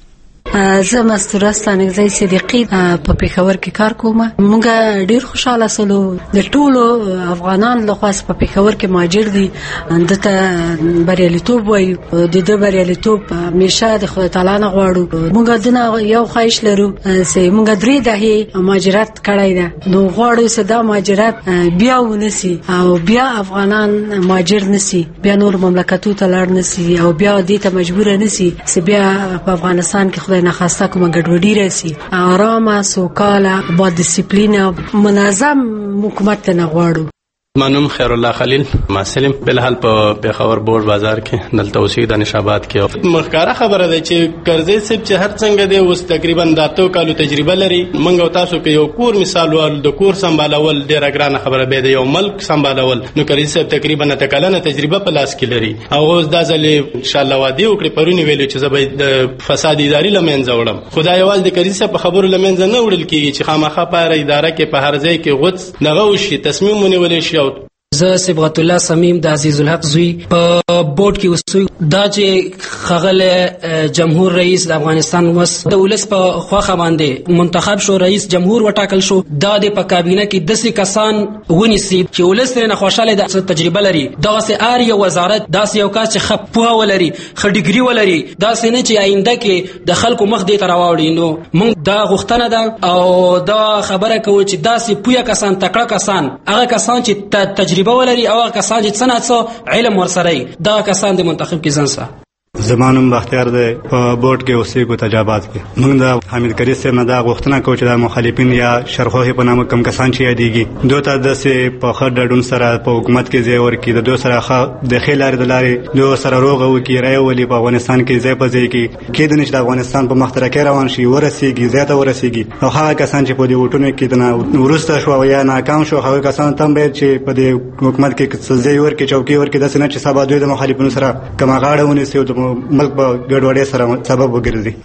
زه مستوره ستانګزی صدیقی په پیښور کې کار کوم. موږ ډیر خوشاله سولو. د ټولو افغانان له خاص په پیښور کې ماجر دي دته بریالیتوب وای د دې بریالیتوب همیشه د خدای تعالی نه غواړو. موږ دنه یو خواهش لرو چې موږ درې دهه ماجرات کړای ده نو غواړو چې دا ماجرات بیا ونسی او بیا افغانان ماجر نسی بیا نور مملکتو ته لاړ نسی او بیا دې ته مجبور نسی چې بیا په افغانستان کې خدای نه خواسته کومه ګډوډي راسي. آرامه سوکاله با ډیسپلین منظم حکومت نه غواړو. منم خیر الله خلیل مسلم بلحال په پیښور بورډ بازار کې دلته اوسې د نشابات کې مخکاره خبره ده چې کرزي صاحب چې هر څنګه دی اوس تقریبا داتو کالو تجربه لري. منګ او تاسو کې یو کور مثال ول د کور سمبالول ډیره ګرانه خبره به دی یو ملک سمبالول نو کرزي صاحب تقریبا نه تکلنه تجربه په لاس کې لري او اوس دا ځلې ان شاء الله وادي وکړي پرونی ویلو چې زبې د فساد اداري لمنځه وړم. خدای یوال د کرزي صاحب په خبرو لمنځه نه وړل کیږي چې خامخا په اداره کې په هر ځای کې غوڅ دغه وشي تصمیم ونیول شي. زه صبغت الله سمیم د عزیز الحق زوی په بورډ کې اوسوي. دا چې خغله جمهور رئیس د افغانستان وس د ولس په خواخه باندې منتخب شو رئیس جمهور وټاکل شو. دا د په کابینه کې دسي کسان ونیسي چې ولس نه خوشاله د تجربه لري. دا سه اری وزارت دا سه یو کس چې خپوه ولري خ ډیګری ولري دا سه نه چې آینده کې د خلکو مخ دې تراوړي. نو موږ دا غوښتنه ده او دا خبره کوي چې دا سه پویا کسان تکړه کسان هغه کسان چې تجربه ولري او کسان چې څنګه علم ورسره دا کسان د منتخب کې ځنسه. زمانم بختیار دی په بورډ کې اوسېږو تجربات کې موږ د حامد کرزي صاحب نه دا غوښتنه کوو چې د مخالفین یا شرخوهي په نامه کم کسان چې یادېږي دوی ته داسې په ښه ډډون سره په حکومت کې ځای ورکړي د دوی سره ښه د ښې لارې د لارې دوی سره روغه وکړي رایه ولي په افغانستان کې ځای په ځای کې کېدنې چې د افغانستان په مخ ترقۍ روان شي ورسېږي ځای ته ورسېږي او هغه کسان چې په دې وټونو کې د وروسته شو یا ناکام شو هغه کسان تم باید چې په دې حکومت کې ځای ورکړي چوکۍ ورکړي داسې نه چې سبا دوی د مخالفینو سره کما غاړه ونیسي او د ملک په ګډوډۍ سره سبب وګرځي.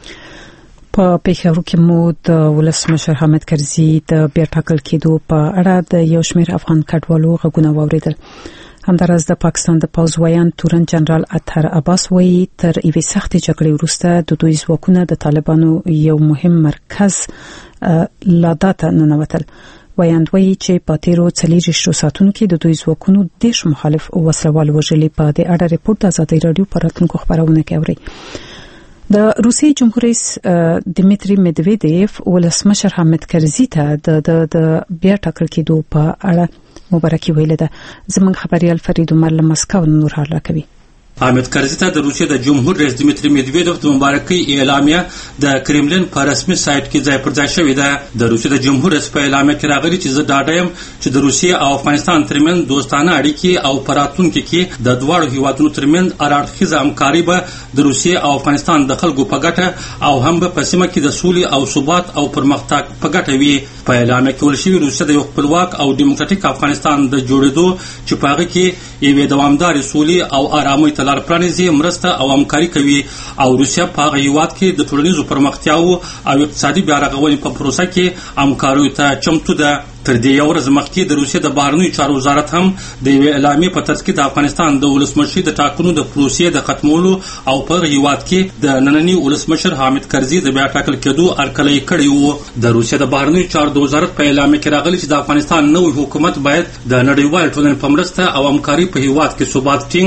په پیښور کې مو د ولسمشر حامد کرزي د بیا ټاکل کېدو په اړه د یو شمېر افغان کډوالو غږونه واوریدل. همداراز د پاکستان د پوځ ویان تورن جنرال اطهر عباس وایي تر یوې سختې جګړې وروسته د دوی ځواکونه د طالبانو یو مهم مرکز لاداته ننوتل. ویاندوی چې په تیرو څلېرویشتو ساعتونو کې د دوی ځواکونو دیش مخالف وسلوال وژلي. په دې اړه ریپورت د آزادي رادیو په راتلونکو خبرونه کې اوري. د روسي جمهور رئیس دمیتری میدویدیف ولسمشر حامد کرزي ته د د بیا ټاکل کېدو په اړه مبارکي ویلې ده. زموږ خبريال فرید عمر له مسکو نور حاله کوي. حامد کرزي ته د روسیې د جمهور رئیس دمیتری میدویدوف د مبارکۍ اعلامیه د کرملین په رسمي سایت کې ځای پر ځای شوې ده. د روسیې د جمهور رئیس په اعلامیه کې راغلي چې زه ډاډه یم چې د روسیې او افغانستان ترمنځ دوستانه اړیکې او په راتلونکي کې د دواړو هیوادونو ترمنځ هراړخیزه همکاري به د روسیې او افغانستان د خلکو په ګټه او هم په سیمه کې د سولې او ثبات او پرمختګ په ګټه وي. په اعلامیه کې ویل شوي روسیه د یو خپلواک او ډیموکراټیک افغانستان د جوړېدو چې په هغه کې یوې دوامدارې سولې او آرامۍ ته لار پرانیزي مرسته او همکاري کوي او روسیه په هغه هیواد کې د ټولنیزو پرمختیاوو او اقتصادي بیا رغونې په پروسه کې همکاریو ته چمتو ده. تر دې یو ورځ مخکې د روسیې د بهرنیو چارو وزارت هم د یوې اعلامیې په ترڅ کې د افغانستان د ولسمشرۍ د ټاکنو د پروسې د ختمولو او په هیواد کې د ننني ولسمشر حامد کرزي د بیا ټاکل کېدو هرکلی کړی و. د روسیې د بهرنیو چارو د وزارت په اعلامیه کې راغلي چې د افغانستان نوی حکومت باید د نړیوال ټولنې په مرسته او همکاري په هیواد کې ثبات ټینګ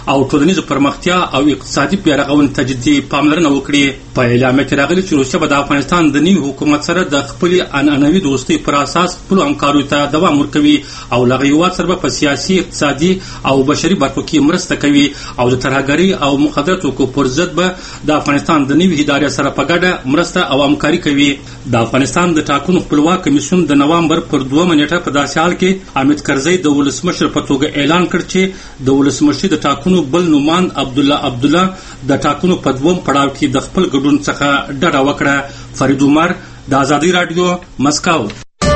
او ټولنیز پرمختیا او اقتصادي پیرغون تجدید پاملرنه وکړي. په اعلامیه کې راغلي چې روسیه به د افغانستان د نوي حکومت سره د خپل عنعنوي دوستۍ پر اساس خپل همکاریو ته دوام ورکوي او له هیواد سره په سیاسي، اقتصادي او بشري برخو کې مرسته کوي او د ترهګرۍ او مخدره توکو پر ضد به د افغانستان د نوي ادارې سره په ګډه مرسته او همکاري کوي. د افغانستان د ټاکنو خپلواک کمیسیون د نوامبر پر دوه نیټه په داسې حال کې حامد کرزی د ولسمشر په توګه اعلان کړ چې د ولسمشر د ټاکنو بل نوماند عبدالله عبدالله د ټاکنو په دوم پړاو کې د خپل ګډون څخه ډډه وکړه. فرید عمر د آزادی رادیو مسکو.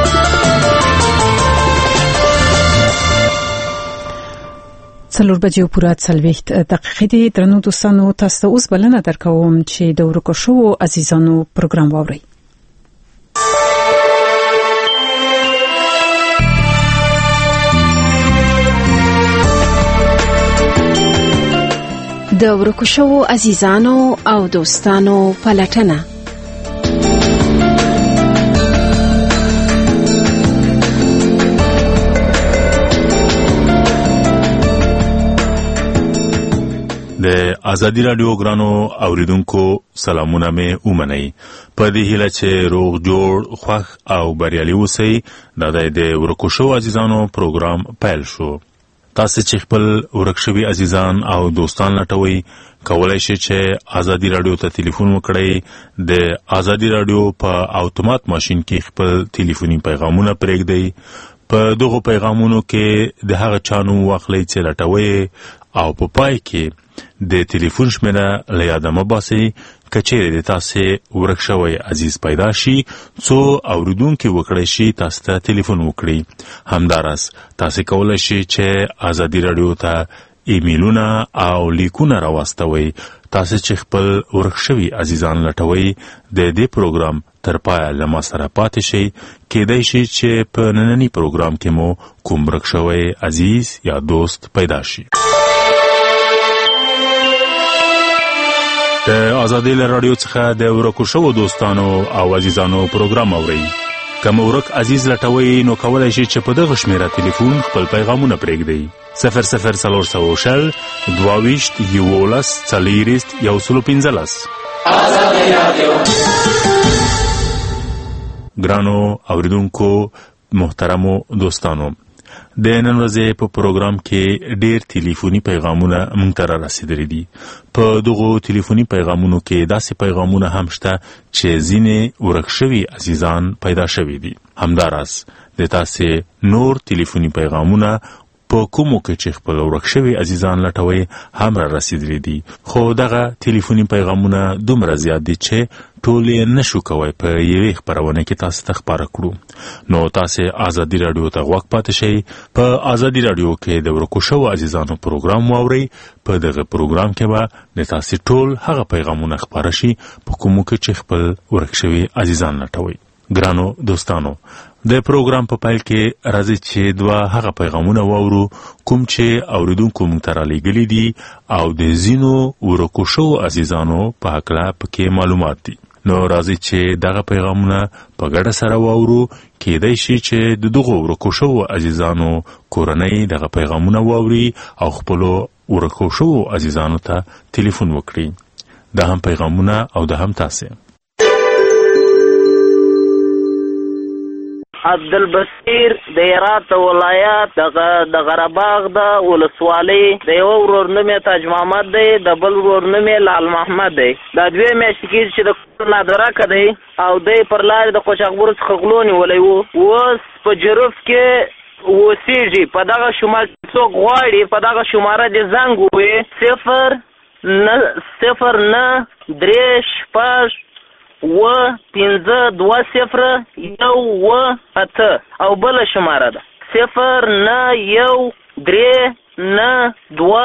څلور بجې پوره څلوېښت دقیقې دي. درنو دوستانو، تاسو ته اوس بلنه درکوم چې د ورکو شوو عزیزانو پروګرام واورئ. د ورکو شوو عزیزانو او دوستانو پلټنه. د آزادی رادیو ګرانو اوریدونکو سلامونه مې ومنئ. په دې هیله چې روغ جوړ، خوښ او بریالي اوسئ. دا د ورکو شوو عزیزانو پروګرام پیل شو. تاسو چې خپل ورک شوي عزیزان او دوستان لټوئ، کولای شئ چې آزادی رادیو ته ټلیفون وکړئ. د آزادی رادیو په اتومات ماشین کې خپل ټلیفوني پیغامونه پرېږدئ. په دغو پیغامونو کې د هغه چا نوم واخلئ چې لټوئ او په پای کې د ټلیفون شمیره له یاده مه باسئ. که چیرې د تاسې ورک شوی عزیز پیدا شي، څو اوریدونکي وکړی شي تاسو ته ټلیفون وکړي. همداراز تاسې کولی شئ چې آزادي راډیو ته ایمیلونه او لیکونه راواستوئ. تاسو چې خپل ورک شوي عزیزان لټوئ، د دې پروګرام تر پایه له ما سره پاتې شئ. کیدای شي چې په ننني پروګرام کې مو کوم ورک شوی عزیز یا دوست پیدا شي. د آزادی رادیو څخه د ورکو شوو دوستانو او عزیزانو پروګرام اورئ. که مو ورک عزیز لټوئ، نو کولی شئ چې په دغه شمیره ټلیفون خپل پیغامونه پرېږدئ. صفر صفر څلور سوه شل دوه ویشت یولس څلېرویشت یو سلو پنځلس. آزادی رادیو. ګرانو اوریدونکو، محترمو دوستانو، د نن ورځې په پروګرام کې ډېر ټلیفوني پیغامونه موږ ته رارسېدلي دي. په دغو ټلیفوني پیغامونو کې داسې پیغامونه هم شته چې ځینې ورک شوي عزیزان پیدا شوي دي. همداراز د تاسې نور ټلیفوني پیغامونه په کومو کې چې خپل ورک شوي عزیزان لټوئ هم رارسېدلي دي. خو دغه ټلیفوني پیغامونه دومره زیات دي چې ټول یې نشو کوی په یوې خپرونه کې تاسو ته خپاره کړو. نو تاسې آزادي راډیو ته غوږ پاتې شئ. په آزادي راډیو کې د ورکو شوو عزیزانو پروګرام واورئ. په دغه پروګرام کې به د تاسې ټول هغه پیغامونه خپاره شي په کومو کې چې خپل ورک شوي عزیزان لټوئ. ګرانو دوستانو، د پروګرام په پیل کې راځي چې دوه هغه پیغامونه واورو کوم چې اوریدونکو موږ ته رالیږلي دي او د ځینو ورکو شوو عزیزانو په هکله پکې معلومات دي. نو راځي چې دغه پیغامونه په ګډه سره واورو. کیدای شي چې د دغو ورکو شوو عزیزانو کورنۍ دغه پیغامونه واوري او خپلو ورکو شوو عزیزانو ته ټلیفون وکړي. دا هم پیغامونه او دا هم تاسې. عبدالبصیر د هرات ولایت د غرباغ د ولسوالۍ د یو ورور نوم یې تاج محمد دی، د بل ورور نوم یې لال محمد دی. دا دوې میاشتې کېږي چې د کور نادرکه دی او دی پر لارې د قوچاقبرو څخه غلو نیولی و. اوس په جروف کې اوسېږي. په دغه شمال څوک غواړي په دغه شماره دې زنګ ووایي: صفر نه صفر نه درې شپږ و پنځه دوه صفره یو و اته. او بله شماره ده صفر نه یو درې نه دوه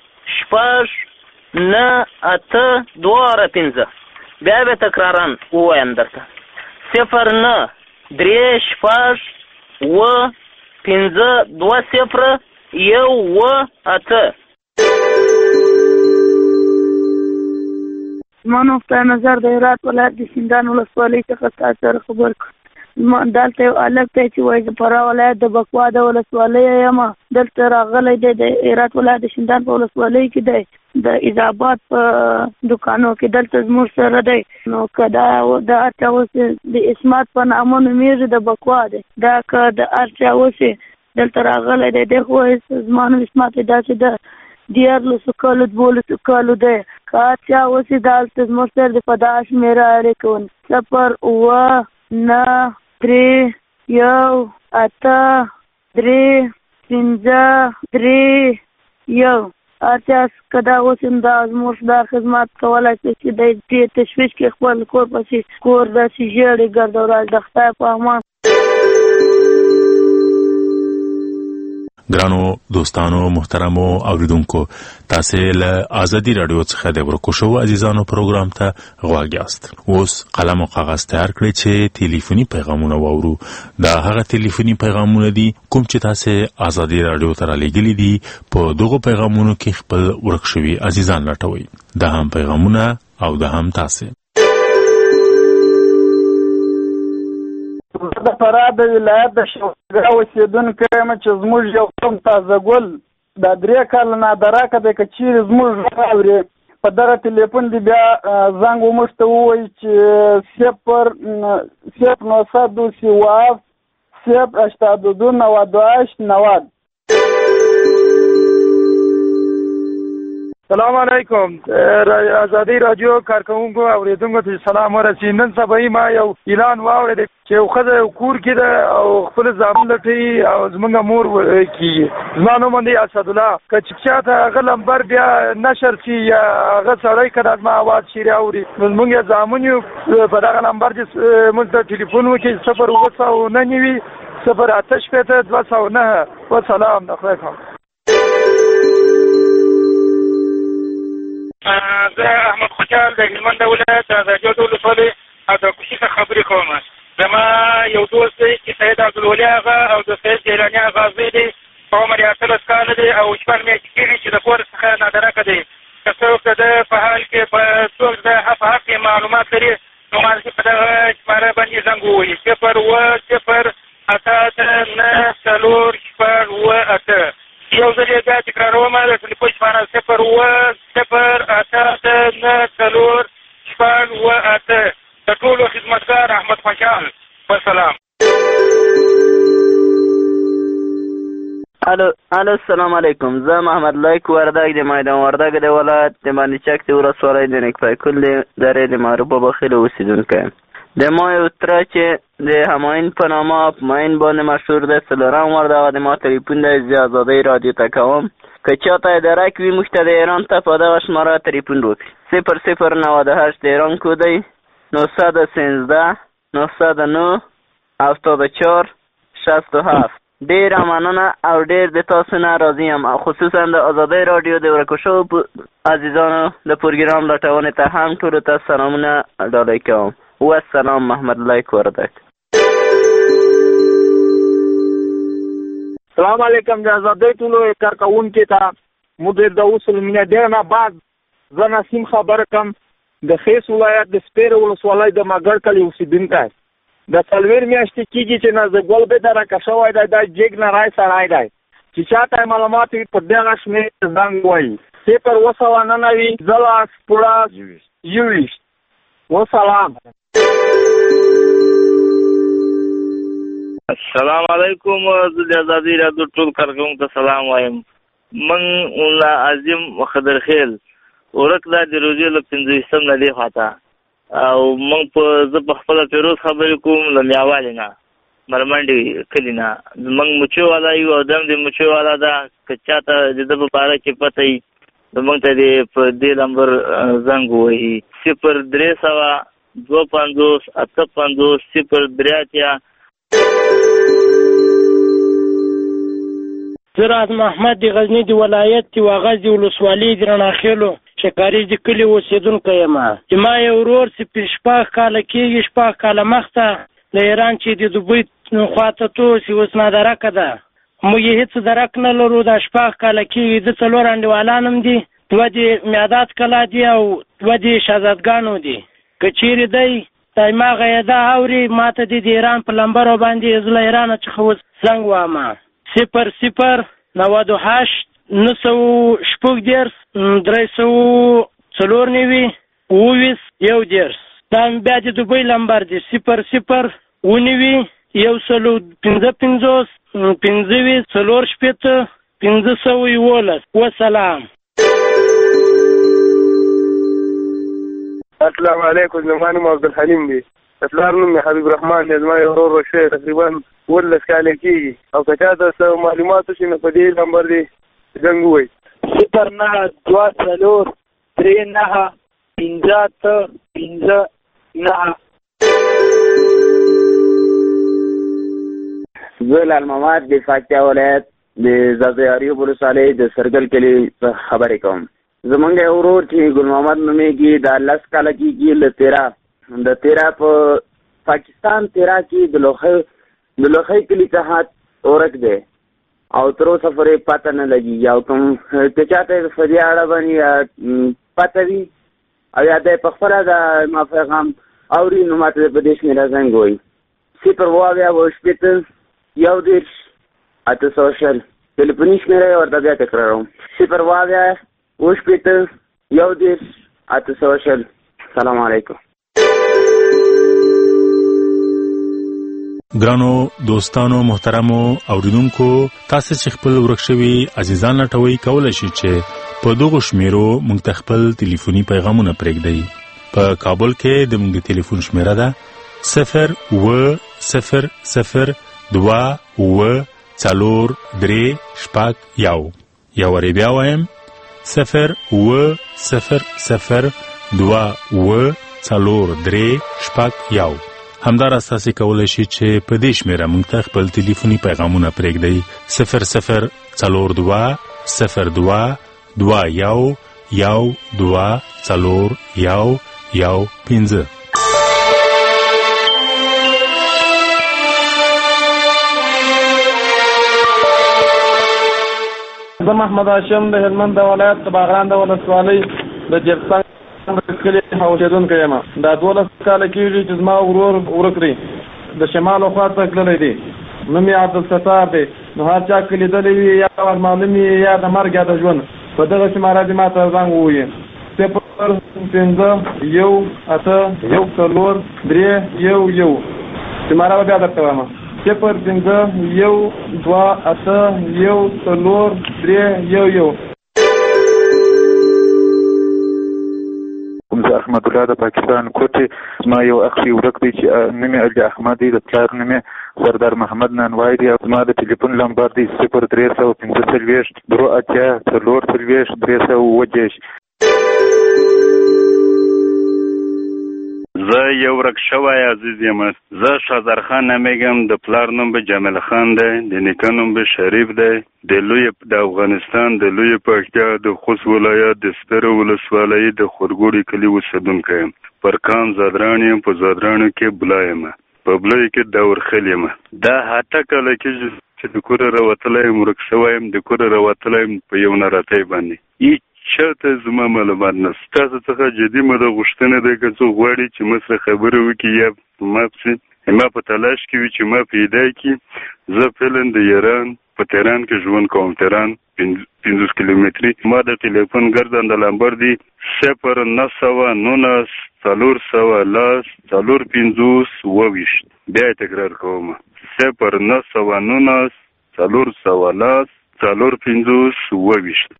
شپږ نه اته دوه پنځه. بیا به تکرارن ووایم درته: صفر نه درې شپږ و پنځه دوه صفره یو و اته. زما نوم خدای نظر د هرات ولایت د سیندان ولسوالۍ څخه تاسو سره خبر کوم. دلته یو هلک دی چې وایي زه فراه ولایت د بکوا د ولسوالۍ یم. دلته راغلی دی د هرات ولایت د شینډنډ په ولسوالۍ کې دی د ایزاباد په دوکانو کې دلته زموږ سره دی. نو که دا د هر چا اوس د اسمت په نامه نومېږي د بکوا دی. دا که د هر چا اوس دلته راغلی دی دی خو وایي زما نوم اسمت دی داسې د دیارلسو کالو دولسو کالو دی. که هر چا اوس دلته زموږ سره د په دغه شمېره اړیکه ونیسي صفر اوه نه درې یو اته درې پنځه درې یو. هر چا که دا اوس هم دا زموږ دا خدمات کولی شي چې دی دې تشویش کې خپل کور پسې کور داسې ژېړې ګرد ورځ د خدای په امان. ګرانو دوستانو محترمو اوریدونکو تاسو له ازادي رادیو څخه د ورکو شو عزیزانو پروګرام ته غواړئ یاست. اوس قلم او کاغذ تیار کړئ چې ټلیفوني پیغامونه واورو. دا هغه ټلیفوني پیغامونه دي کوم چې تاسو ازادي رادیو ته رالیږلي دي. په دغه پیغامونو کې خپل ورک شوي عزیزان لټوي. دا هم پیغامونه او دا هم تاسو. زه د فراه د ولایت د شوګرا اوسېدونکی یم چې زموږ یو قوم تازه ګل دا درې کاله نادراکه دی که چیرې زموږ غږ اوري په دغه ټلیفون دی بیا زنګ وموږ ته ووایي چې صفر صفر نو صد دو سیواف صفر هشتاد و دو نود و هشت نود. سلام علیکم. ازادي رادیو کارکونکو اوریدونکو ته سلام ورسي. نن سبا ما یو اعلان واورید چې یو ښځه کور کې ده او خپل زامن لټوي او زمونږ مور کېږي. زما نوم دی اسدالله. که چې چاته هغه لمبر بیا نشر شي یا هغه سړی که زما اواز شي راوړي نو زمونږ زامن یو په دغه لمبر چې موږ ته ټلیفون وکړي صفر اوه سوه نه نوي صفر اته شپېته دوه سوه نهه. وسلام. د خدای خیر. زه احمد خوشحال د هلمند ولایت د ازادي ولسوالۍ او د کوشي څخه خبرې کوم. زما یو دوست دی چې سید عبدالولي آغا او د سید جیلاني آغا زوی دی. په عمر یې اتلس کاله دی او شپږ میاشتې کېږي چې د کور څخه نادرکه دی. که څوک د ده په حال کې په څوک د په حق کې معلومات لري نو مالکي په دغه شماره باندې زنګ ووهي صفر اوه صفر اته اته نه څلور شپږ اوه اته. یو ځل یې بیا تکراروم د ټلیفون شماره صفر اوه صفر اته اته نه څلور شپږ اوه اته. د ټولو خدمتګار احمد خوشحال. وسلام. الو الو السلام علیکم. زه محمد لایک وردګ د میدان وردګ د ولایت د باندې د ولسوالۍ د نیکپای د درې د معروف باباخیل اوسېدونکی یم. د ما یو تره چې د همایون په نامه په ماین باندې مشهور دی څلورم وار دغه د ما تلیفون دی زه ازادۍ رادیو ته کوم. که چاته یې درک وي موږ ته د ایران ته په دغه شماره تلیفون وکړي صفر صفر نود و هشت د ایران کود دی نهصد و سیزده نهصد و نه هفتاد و چهار شصت و هفت. ډېره مننه او ډېر د تاسو نه راضي یم او خصوصا د ازادۍ رادیو د ورکو شوو عزیزانو د پروګرام لټونې ته هم ټولو ته سلامونه ډالۍ کوم. والسلام. محمد لایک وردک. سلام علیکم. د ازادۍ ټولو کارکوونکو ته مدیر د اوسل مینه ډېر نه بعد زه نسیم خبره کوم د خیس ولایت د سپیره ولسوالۍ د مګړ کلي اوسېدونکی. د څلور میاشتې کېږي چې نازګل بېده راکه شوی دی. دا جګ نری سړی دی چې چاته معلومات وي په دغه شمېر زنګ وایي صفر اوه سوه نه نوي زلس پوړس یوویشت. وسلام. السلام علیکم. زه د ازادي رادیو ټول کارکوونکو ته سلام وایم. من مولا عظیم خضرخیل ورک دا د روزي له پنځه ویشتم نه دی خواته او موږ په زه په خپله فیروز خبرې کوم له میاوالې نه مرمنډې کلي نه. موږ مچو والا یو او دم د مچو والا ده. که چاته د ده په باره کې پته وي نو موږ ته دې په دې نمبر زنګ ووهي صفر درې سوه دوه پنځوس اته پنځوس صفر درې اتیا. زه راز محمد د غزني د ولایت د واغظ د ولسوالۍ د رڼاخیلو شکاري د کلي اوسېدونکی یم. چې ما یو ورور چې شپږ کاله کېږي شپږ کاله مخته د ایران چې د دوبۍ خواته تو چې اوس نادرکه ده موږ یې هېڅ درک نه لرو. دا شپږ کاله کېږي. د څلور انډیوالان هم دي دوه د میادات کلا دي او دوه د شهزادګانو دي. که چیرې دی ما غیدا اوري ماته د ایران په لمبر باندې زله ایران څخه وس زنګ وامه صفر صفر نود و هشت نسو شپږ دیرس درې سو څلور نوي اوویس یو دیرس دا بیا د دوبۍ لمبر دی صفر صفر ونوي یو سلو پنځه پنځوس پنځه ویس څلور شپېته پنځه سوه یولس وسلام. السلام علیکم. زما نوم عبدالحلیم دی. د پلار نوم مې حبیب رحمان دی. زما یو ورور روشی تقریبا اوولس کاله کېږي او که چا ته څه معلومات وشي نو په دې نمبر دی زنګ ووایي صفر نهه دوه څلور درې نهه پنځه اته پنځه نهه. زه لال محمد د فاکتیا ولایت د زازیاریو ولسوالۍ د سرګل کلي څخه خبرې کوم. زمونږ یو ورور چې ګل محمد نومېږي دا لس کاله کېږي له تیرا د تیرا په پاکستان تیرا کې د لوخۍ د لوخۍ کلي څخه ورک دی او تر اوسه پورې پته نه لګېږي او کوم که چا ته په دې اړه باندې پته وي او یا دی په خپله د ما پیغام اوري نو ماته په دې شمېره زنګ وایي صفر اووه اویا اوه شپېته یو دېرش اته سوه شل. ټلیفوني شمېره یې ورته بیا تکراروم صفر اووه اویا اوه شپېته یو دېرش اته سوه شل. سلام علیکم. ګرانو دوستانو محترمو اوریدونکو تاسو چې خپل ورک شوي عزیزان لټوي کولای شئ چې په دغه شمیرو موږ ته خپل ټلیفوني پیغامونه پرېږدئ. په کابل کې د موږ ټلیفون شمیره ده صفر اووه صفر صفر دوه اووه څلور درې شپږ یو. یا وری بیا وایم صفر اووه صفر صفر دوه اووه څلور درې شپږ یو. همداراز تاسو کولای شئ چې په دې شمیره موږ ته خپل ټلیفوني پیغامونه پرېږدئ صفر صفر څلور دوه صفر دوه دوه یو یو دوه څلور یو یو پنځه. زه محمد هاشم د هلمند ولایت د باغران د ولسوالۍ د جرڅنګ کلي اوسېدونکی یم. دا دولس کاله کېږي چې زما ورور ورک دی د شمال خوا ته تللی دی. نوم یې عبدالستار دی. نو هر چا که لیدلی وي یا ورمعلوم وي یا د مرګ یا د ژوند په دغه شماره دې ما ته زنګ ووایي صفر پنځه یو اته یو څلور درې یو یو. شماره به بیا درته وایم صفر پنځه یو دوه اته یو څلور درې یو یو. زه احمد الله د پاکستان کوټې. زما یو اخ چې ورک دی چې نوم یې علي احمد دی. د پلار نوم یې سردار محمد نانوای دی. زما د ټلیفون نمبر دی صفر درې سوه پنځه څلوېښت درې اتیا څلور څلوېښت درې سوه اووه دېرش. زه یو ورک شوی عزیز یم. زه شهزار خان نومیږم. د پلار نوم به جمیل خان دی. د نیکه نوم به شریف دی. د لوی د افغانستان د لوی پکتیا د خوست ولایت د ستره ولسوالۍ د خورګوړي کلي اوسېدونکی یم. پر کام زادران یم. په زادرانو کې بلا یم. په بلایو کې داورخیل یم. دا اته کاله کېږي چې د کوره راوتلی یم. ورک شوی یم. د کوره راوتلی یم په یو ناراتۍ باندې. چاته زما معلومات نشته. تاسو څخه جدي مده غوښتنه ده که څوک غواړي چې ما سره خبرې وکړي یا ما پسې ما په تلاش کې وي چې ما پیدا کړي. زه فعلا د ایران په تهران کې ژوند کوم. تهران پنځوس کیلومتري. ما د ټلیفون ګرځنده نمبر دی صفر نه سوه نولس څلور سوه لس څلور پنځوس اووه ویشت. بیا یې تکرار کوم صفر نه سوه نولس څلور سوه لس څلور پنځوس اووه ویشت.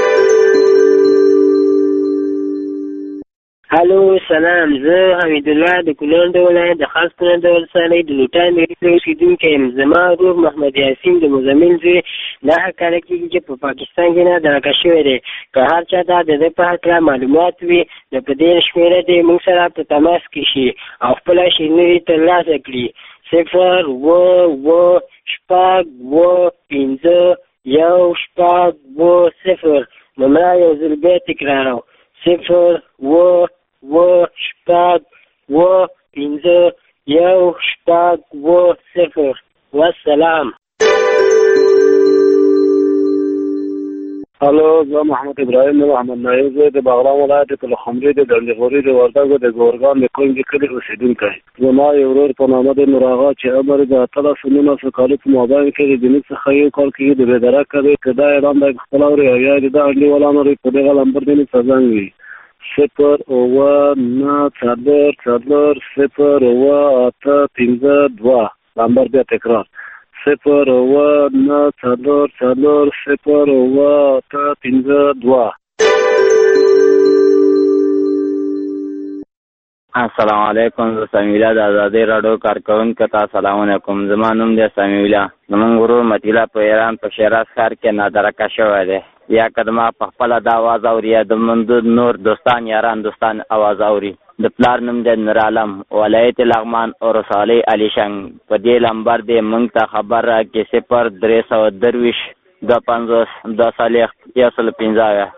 الو سلام. زه حمید الله د کونړ د ولایت د خاص کونړ د ولسوالۍ د لوټان مېرې اوسېدونکی یم. زما ورور محمد یاسین د مزمل زوی نهه کاله کېږي چې په پاکستان کې نه درکه شوی دی. که هر چا ته د ده په هکله معلومات وي نو په دې شمېره دې موږ سره په تماس کې شي او خپله شنري ترلاسه کړي صفر اووه اووه شپږ اووه پنځه یو شپږ اووه صفر. نمره یو ځل بیا تکراروم صفر اووه اووه شپږ اووه پنځه یو شپږ اووه صفر. والسلام. الو زه محمد ابراهیم محمد نایب زه د بغلان ولایت کلخمري د ډنډغوري د وردګو د ګورګان د کونج کلي اوسیدونکی زما یو ورور په نامه د نوراغا چې عمر د اتلس نولس کالو په مابین کې د دیني څخه یو کال کې د بېدرکه دی که دا اعلان د خپل اوري او یا د انډي ولانو په دغه لمبر دیني سزنګ وي صفر اوه نه څلور څلور صفر اوه اته پنځه دوه لمبر بیا تکرار صفر اوه نه څلور څلور صفر اوه اته پنځه دوه. السلام علیکم. زه سمیع الله د ازادۍ راډیو کارکوونکو ته سلام علیکم. زما نوم دی سمیع الله. زموږ ورور مطیله په ایران په شیراز ښار کې نادرکه شوی دی. یا که د ما په خپله دا اواز اوري یا د مونږ نور دوستان یاران دوستان اواز اوري. د پلار نوم دی نور عالم ولایت لغمان اورسالۍ علیشنګ. په دې لمبر دی موږ ته خبر راکړي صفر درې سوه درویشت دوه پنځوس دوه څلوېښت یو سل پنځه اویا.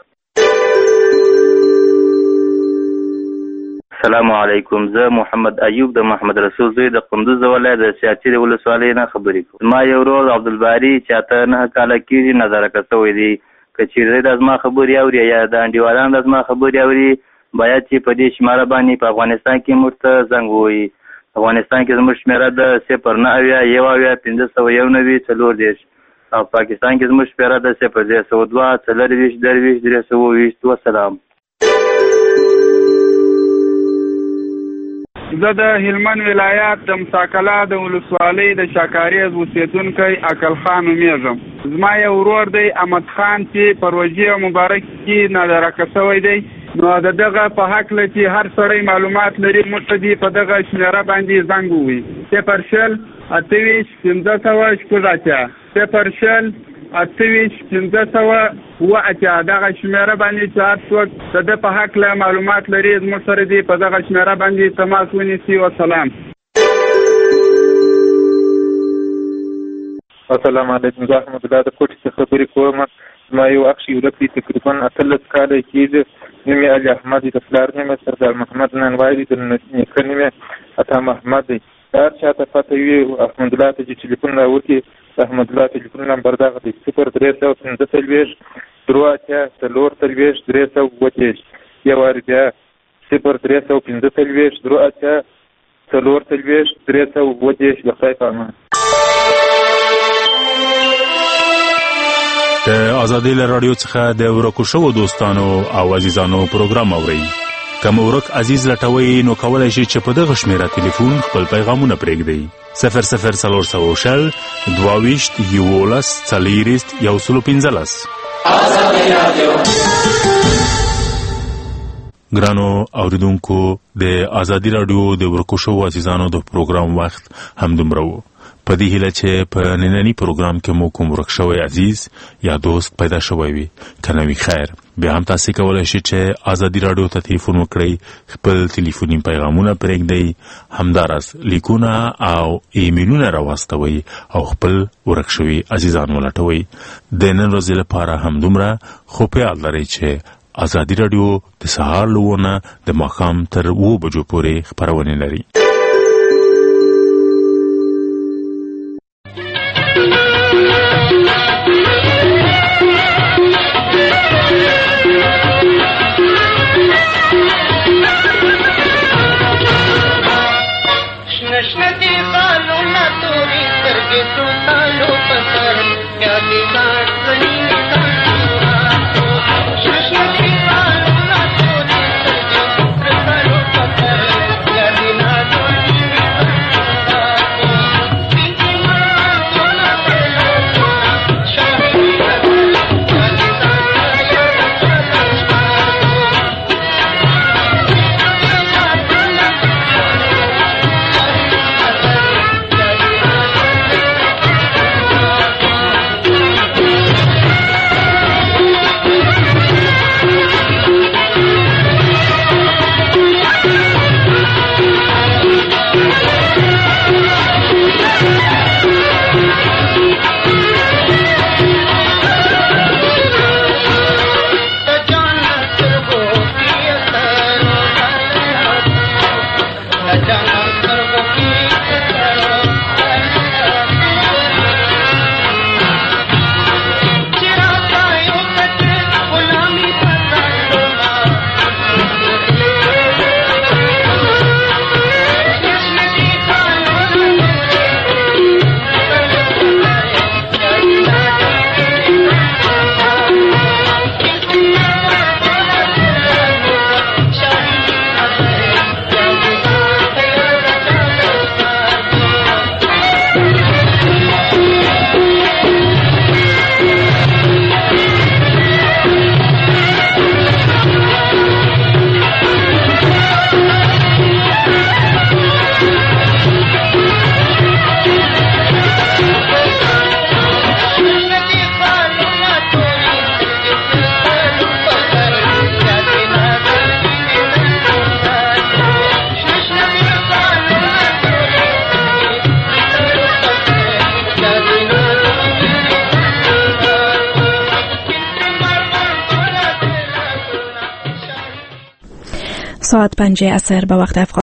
السلام علیکم. زه محمد ایوب د محمد رسول زوی د قندوز ولایت د سیاچیر ولسوالۍ نه خبرې کوم. ما یو ورور عبدالباري چې اته نهه کاله کېږي نظرکه شوی دی. که چېرې د زما خبرې اوري یا د انډیوالان د زما خبرې اوري باید چې په دې شماره باندې په افغانستان کې موږ ته زنګ ووهي. افغانستان کې زموږ شمېره د صفر نه اویا یو اویا پنځه سوه یو نوي څلور دېرش او پاکستان کې زموږ شمېره د صفر درې سوه دوه څلرویشت درویشت درې سوه اوویشت. وسلام. زه د هلمند ولایت د مساکلا د ولسوالۍ د شاکاریز اوسېدونکی عقل خان نومېږم. زما یو ورور دی احمد خان چې په روژې مبارک کې نادرکه شوی دی. نو د دغه په هکله چې هر سړی معلومات لري موږ ته دې په دغه شمېره باندې زنګ ووهي صفر شل اته ویشت پنځه سوه شپږ اتیا صفر شل اته ویشت پنځه سوه اووه اتیا. دغه شمېره باندې چې هر څوک د ده په هکله معلومات لري زموږ سره دې په دغه شمېره باندې تماس ونیسي. وسلام. السلام علیکم. زه احمد الله د کوټې څخه خبرې کوم. زما یو اخ ورک دی تقریبا اتلس کاله کېږي. نوم یې علي احمد دی. د پلار نوم یې سردار محمد نانوای دی. د نیکه نوم یې عطا محمد دی. هر چا ته پته وي احمد الله ته چې ټلیفون راوکړي احمد الله ټلیفون نمبر دغه دی صفر درې سوه پنځه څلوېښت درې اتیا څلور څلوېښت درې سوه اووه دېرش. یو وارې بیا صفر درې سوه پنځه څلوېښت درې اتیا څلور څلوېښت درې سوه اووه دېرش. د خدای په امان. د ازادۍ له راډیو څخه د ورکو شوو دوستانو او عزیزانو پروګرام اورئ. که مو ورک عزیز لټوئ نو کولی شئ چې په دغه شمېره تلیفون خپل پیغامونه پرېږدئ. صفر صفر څلور سوه شل دوه ویشت یولس څلېرویشت یو سل پنځلس. ګرانو اوریدونکو د ازادي راډیو د ورکو شوو عزیزانو د پروګرام وخت همدومره و. په دې هیله چې په نننی پروګرام کې مو کوم ورک شوی عزیز یا دوست پیدا شوی وي که نه وي خیر بیا هم تاسې کولی شئ چې ازادي راډیو ته تلیفون وکړئ خپل تلیفوني پیغامونه پرېږدئ همداراز لیکونه او ایمیلونه راواستوئ او خپل ورک شوي عزیزان ولټوئ. د نن ورځې لپاره همدومره خو په یاد لرئ چې ازادي راډیو د سهار له اووه نه د ماښام تر اووه بجو پورې خپرونې لري. ساعت پنج عصر به وقت افغان